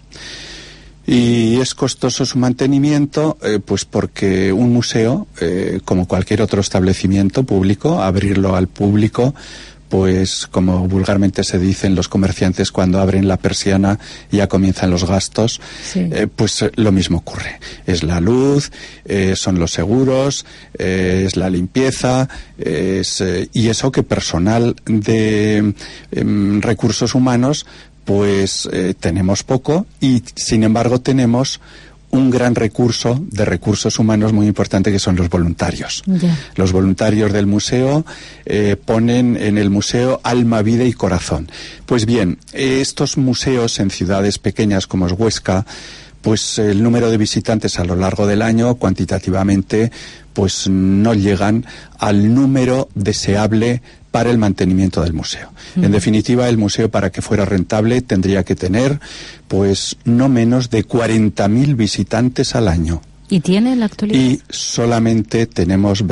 Y es costoso su mantenimiento pues porque un museo, como cualquier otro establecimiento público, abrirlo al público, pues como vulgarmente se dicen los comerciantes cuando abren la persiana ya comienzan los gastos, pues lo mismo ocurre. Es la luz, son los seguros, es la limpieza, y eso que personal de recursos humanos pues tenemos poco, y sin embargo tenemos un gran recurso de recursos humanos muy importante, que son los voluntarios. Los voluntarios del museo ponen en el museo alma, vida y corazón. Pues bien, estos museos en ciudades pequeñas como es Huesca, pues el número de visitantes a lo largo del año cuantitativamente pues no llegan al número deseable para el mantenimiento del museo. En definitiva, el museo, para que fuera rentable, tendría que tener pues no menos de 40.000 visitantes al año. ¿Y tiene en la actualidad? Y solamente tenemos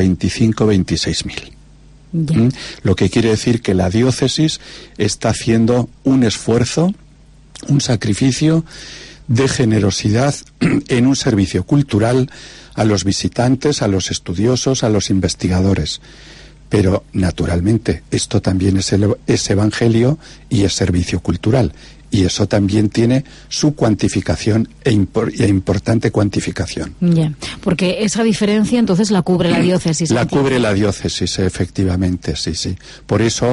25-26.000. Lo que quiere decir que la diócesis está haciendo un esfuerzo, un sacrificio de generosidad en un servicio cultural a los visitantes, a los estudiosos, a los investigadores. Pero, naturalmente, esto también es evangelio y es servicio cultural. Y eso también tiene su cuantificación e importante cuantificación. Porque esa diferencia entonces la cubre la diócesis. La cubre la diócesis, efectivamente, sí. Por eso,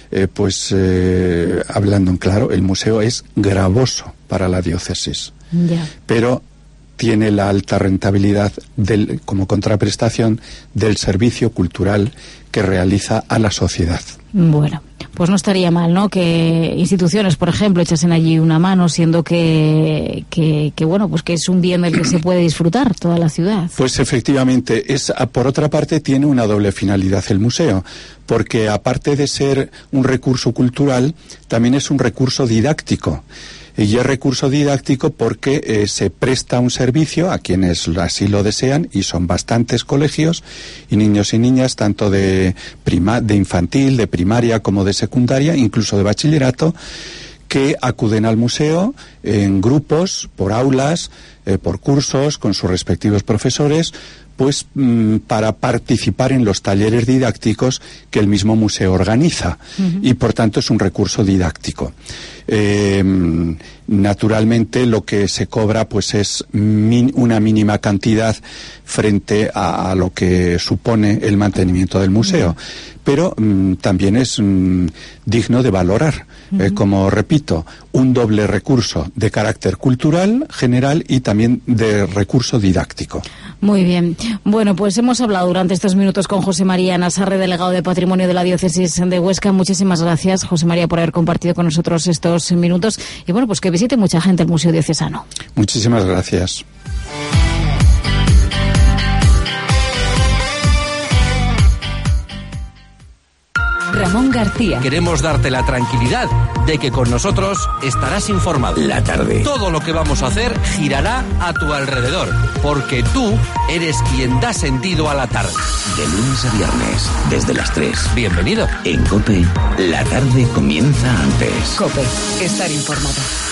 hablando en claro, el museo es gravoso para la diócesis. Pero tiene la alta rentabilidad como contraprestación del servicio cultural que realiza a la sociedad. Bueno, pues no estaría mal, ¿no?, que instituciones, por ejemplo, echasen allí una mano, siendo que bueno, pues que es un bien del que se puede disfrutar toda la ciudad. Pues efectivamente, por otra parte tiene una doble finalidad el museo, porque aparte de ser un recurso cultural, también es un recurso didáctico. Y es recurso didáctico porque se presta un servicio a quienes así lo desean, y son bastantes colegios y niños y niñas, tanto de infantil, de primaria como de secundaria, incluso de bachillerato, que acuden al museo en grupos, por aulas, por cursos, con sus respectivos profesores, pues para participar en los talleres didácticos que el mismo museo organiza. Y por tanto es un recurso didáctico. Naturalmente lo que se cobra pues es una mínima cantidad frente a lo que supone el mantenimiento del museo, pero también es digno de valorar, como repito, un doble recurso de carácter cultural general y también de recurso didáctico. Muy bien. Bueno, pues hemos hablado durante estos minutos con José María Nasarre, delegado de Patrimonio de la Diócesis de Huesca. Muchísimas gracias, José María, por haber compartido con nosotros estos minutos. Y bueno, pues que visite mucha gente el Museo Diocesano. Muchísimas gracias. Ramón García. Queremos darte la tranquilidad de que con nosotros estarás informado. La tarde. Todo lo que vamos a hacer girará a tu alrededor, porque tú eres quien da sentido a la tarde. De lunes a viernes, desde las 3. Bienvenido. En COPE, la tarde comienza antes. COPE, estar informado.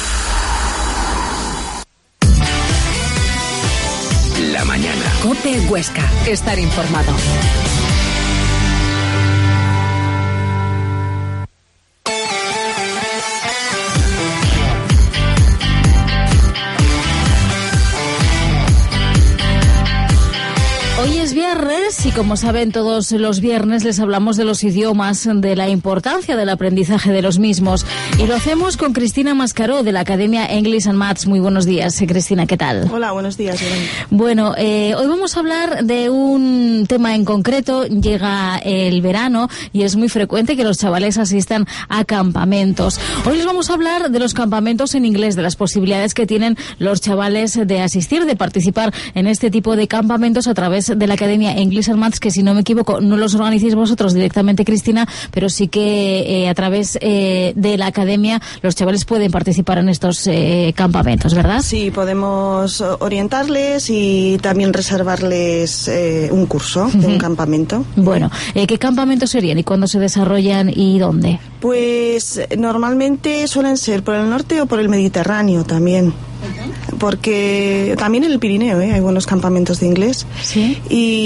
La mañana. COPE Huesca, estar informado. Hoy es viernes y como saben todos los viernes les hablamos de los idiomas, de la importancia del aprendizaje de los mismos y lo hacemos con Cristina Mascaró de la Academia English and Maths. Muy buenos días, Cristina, ¿qué tal? Hola, buenos días, Verónica. Bueno, hoy vamos a hablar de un tema en concreto. Llega el verano y es muy frecuente que los chavales asistan a campamentos. Hoy les vamos a hablar de los campamentos en inglés, de las posibilidades que tienen los chavales de asistir, de participar en este tipo de campamentos a través de la Academia English and Maths, que si no me equivoco no los organizáis vosotros directamente, Cristina, pero sí que a través de la Academia los chavales pueden participar en estos campamentos, ¿verdad? Sí, podemos orientarles y también reservarles un curso de un campamento. Bueno, ¿qué campamentos serían y cuándo se desarrollan y dónde? Pues normalmente suelen ser por el norte o por el Mediterráneo también. Porque también en el Pirineo hay buenos campamentos de inglés. ¿Sí?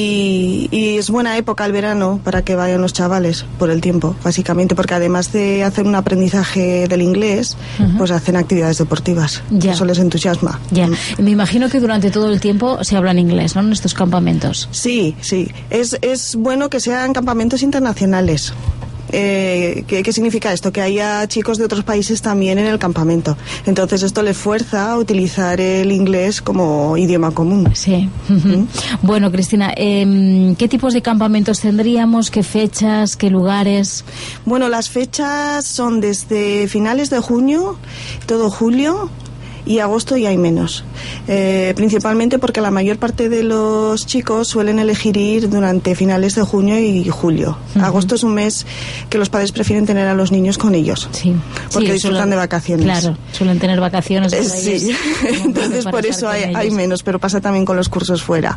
Y es buena época el verano para que vayan los chavales, por el tiempo, básicamente, porque además de hacer un aprendizaje del inglés, pues hacen actividades deportivas. Ya. Eso les entusiasma. Ya. Me imagino que durante todo el tiempo se habla en inglés, ¿no?, en estos campamentos. Sí, sí. Es bueno que sean campamentos internacionales. ¿Qué significa esto? Que haya chicos de otros países también en el campamento. Entonces esto les fuerza a utilizar el inglés como idioma común. Sí. Bueno, Cristina, ¿qué tipos de campamentos tendríamos? ¿Qué fechas? ¿Qué lugares? Bueno, las fechas son desde finales de junio, todo julio, y agosto ya hay menos. Principalmente porque la mayor parte de los chicos suelen elegir ir durante finales de junio y julio. Agosto es un mes que los padres prefieren tener a los niños con ellos. Sí. Porque disfrutan de vacaciones. Claro, suelen tener vacaciones. Sí. Entonces por eso hay menos, pero pasa también con los cursos fuera.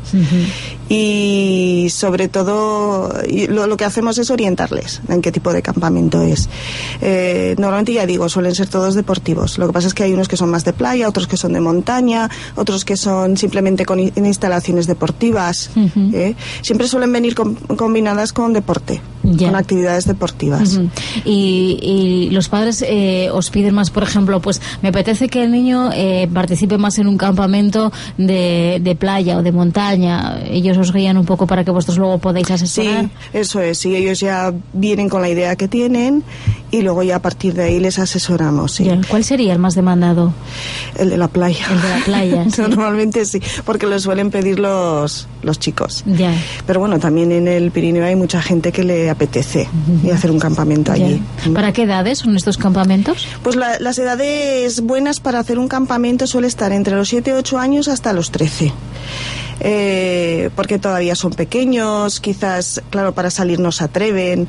Y sobre todo lo que hacemos es orientarles en qué tipo de campamento es. Normalmente, ya digo, suelen ser todos deportivos. Lo que pasa es que hay unos que son más de playa, otros que son de montaña, otros que son simplemente en instalaciones deportivas. Siempre suelen venir combinadas con deporte, con actividades deportivas. Y los padres os piden más, por ejemplo, pues me apetece que el niño participe más en un campamento de playa o de montaña. Ellos os guían un poco para que vosotros luego podáis asesorar. Sí, eso es. Sí, ellos ya vienen con la idea que tienen y luego ya a partir de ahí les asesoramos. Sí. ¿Cuál sería el más demandado? El de la playa. El de la playa, sí. Normalmente sí, porque lo suelen pedir los chicos. Ya. Pero bueno, también en el Pirineo hay mucha gente que le apetece y hacer un campamento allí. ¿Para qué edades son estos campamentos? Pues las edades buenas para hacer un campamento suele estar entre los 7 8 años hasta los 13. Porque todavía son pequeños, quizás, claro, para salir no se atreven,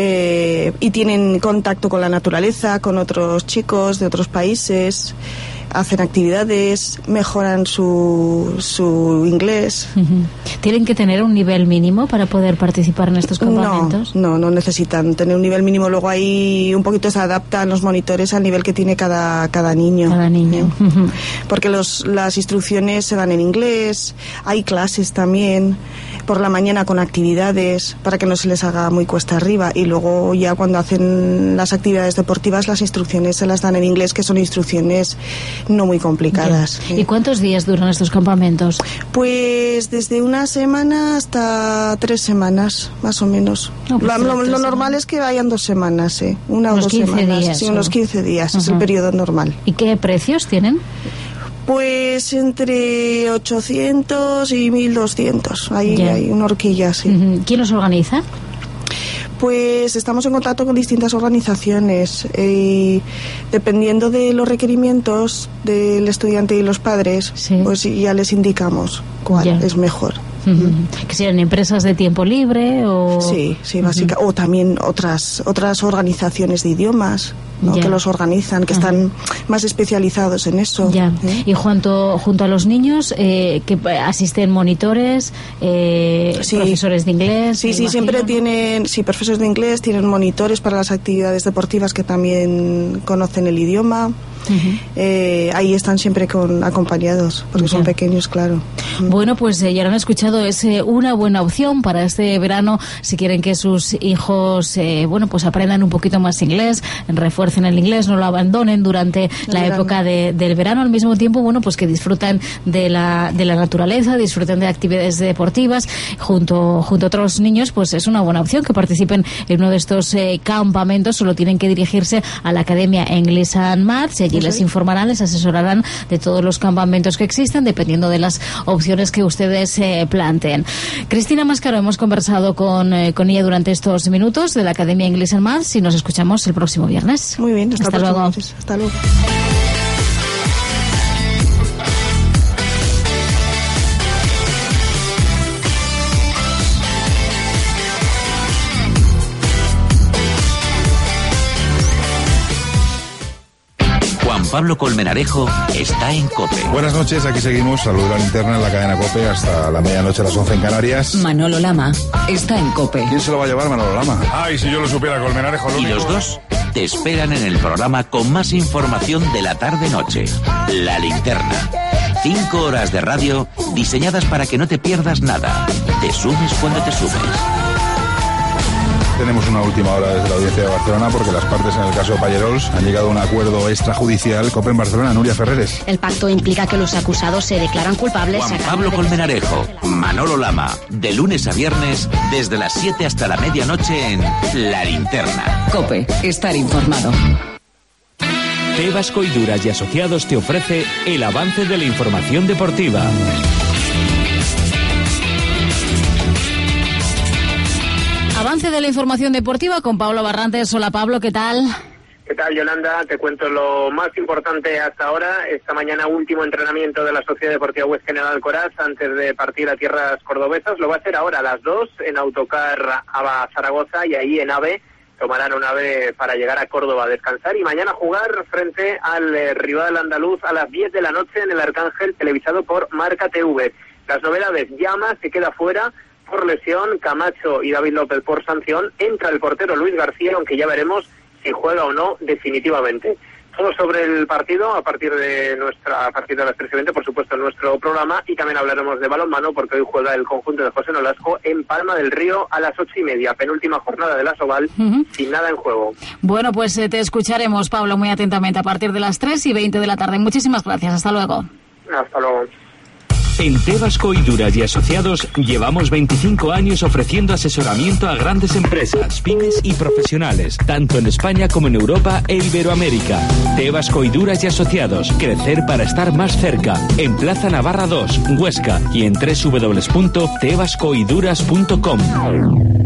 y tienen contacto con la naturaleza, con otros chicos de otros países. hacen actividades, mejoran su inglés. ¿Tienen que tener un nivel mínimo para poder participar en estos campamentos? No necesitan tener un nivel mínimo. Luego ahí un poquito se adaptan los monitores al nivel que tiene cada niño. Cada niño. Porque las instrucciones se dan en inglés, hay clases también por la mañana con actividades para que no se les haga muy cuesta arriba, y luego ya cuando hacen las actividades deportivas las instrucciones se las dan en inglés, que son instrucciones no muy complicadas. ¿Y cuántos días duran estos campamentos? Pues desde una semana hasta 3 semanas, más o menos. Lo normal es que vayan 2 semanas, una o 2 semanas. Días, sí, unos 15 días, es el periodo normal. ¿Y qué precios tienen? Pues entre 800 y 1200. Ahí hay una horquilla, sí. ¿Quién los organiza? Pues estamos en contacto con distintas organizaciones y dependiendo de los requerimientos del estudiante y los padres, pues ya les indicamos cuál es mejor. ¿Que sean empresas de tiempo libre o...? Sí, básicamente. O también otras organizaciones de idiomas, ¿no? Que los organizan, que están más especializados en eso. Y junto a los niños, que asisten monitores, profesores de inglés. Sí, siempre tienen, profesores de inglés, tienen monitores para las actividades deportivas que también conocen el idioma. Ahí están siempre acompañados, porque son pequeños, claro. Bueno, pues ya lo han escuchado, es una buena opción para este verano si quieren que sus hijos pues aprendan un poquito más inglés, refuercen el inglés, no lo abandonen durante la época del verano. Al mismo tiempo, pues que disfruten de la naturaleza, disfruten de actividades deportivas junto a otros niños. Pues es una buena opción que participen en uno de estos campamentos. Solo tienen que dirigirse a la Academia English and Maths y allí les informarán, les asesorarán de todos los campamentos que existen, dependiendo de las opciones que ustedes planteen. Cristina Mascaro, hemos conversado con ella durante estos minutos de la Academia English and Maths y nos escuchamos el próximo viernes. Muy bien, hasta luego. Hasta luego. Juan Pablo Colmenarejo está en COPE. Buenas noches, aquí seguimos. Saludos a la linterna en la cadena COPE hasta la medianoche a las 11 en Canarias. Manolo Lama está en COPE. ¿Quién se lo va a llevar, Manolo Lama? Ay, si yo lo supiera, Colmenarejo. Y los dos te esperan en el programa con más información de la tarde-noche. La linterna. 5 horas de radio diseñadas para que no te pierdas nada. Te subes cuando te subes. Tenemos una última hora desde la audiencia de Barcelona porque las partes en el caso Pallerols han llegado a un acuerdo extrajudicial. COPE en Barcelona, Nuria Ferreres. El pacto implica que los acusados se declaran culpables. Juan Pablo Colmenarejo, Manolo Lama, de lunes a viernes, desde las 7 hasta la medianoche en La Linterna. COPE, estar informado. Tebas Coiduras y Asociados te ofrece el avance de la información deportiva. Avance de la información deportiva con Pablo Barrantes. Hola Pablo, ¿qué tal? ¿Qué tal, Yolanda? Te cuento lo más importante hasta ahora. Esta mañana último entrenamiento de la Sociedad Deportiva Huesca en el Alcoraz antes de partir a tierras cordobesas. Lo va a hacer ahora a las 2 en autocar a Zaragoza y ahí en AVE tomarán un AVE para llegar a Córdoba a descansar y mañana jugar frente al rival andaluz a las 10 de la noche en el Arcángel, televisado por Marca TV. Las novedades: Llama se queda fuera por lesión, Camacho y David López por sanción, entra el portero Luis García, aunque ya veremos si juega o no definitivamente. Todo sobre el partido a partir de las 3:20, por supuesto, en nuestro programa, y también hablaremos de balonmano porque hoy juega el conjunto de José Nolasco en Palma del Río a las 8:30, penúltima jornada de la Soval, sin nada en juego. Bueno, pues te escucharemos, Pablo, muy atentamente a partir de las 3:20 de la tarde. Muchísimas gracias, hasta luego. Hasta luego. En Tebas Coiduras y Asociados llevamos 25 años ofreciendo asesoramiento a grandes empresas, pymes y profesionales, tanto en España como en Europa e Iberoamérica. Tebas Coiduras y Asociados, crecer para estar más cerca. En Plaza Navarra 2, Huesca, y en www.tebascoiduras.com.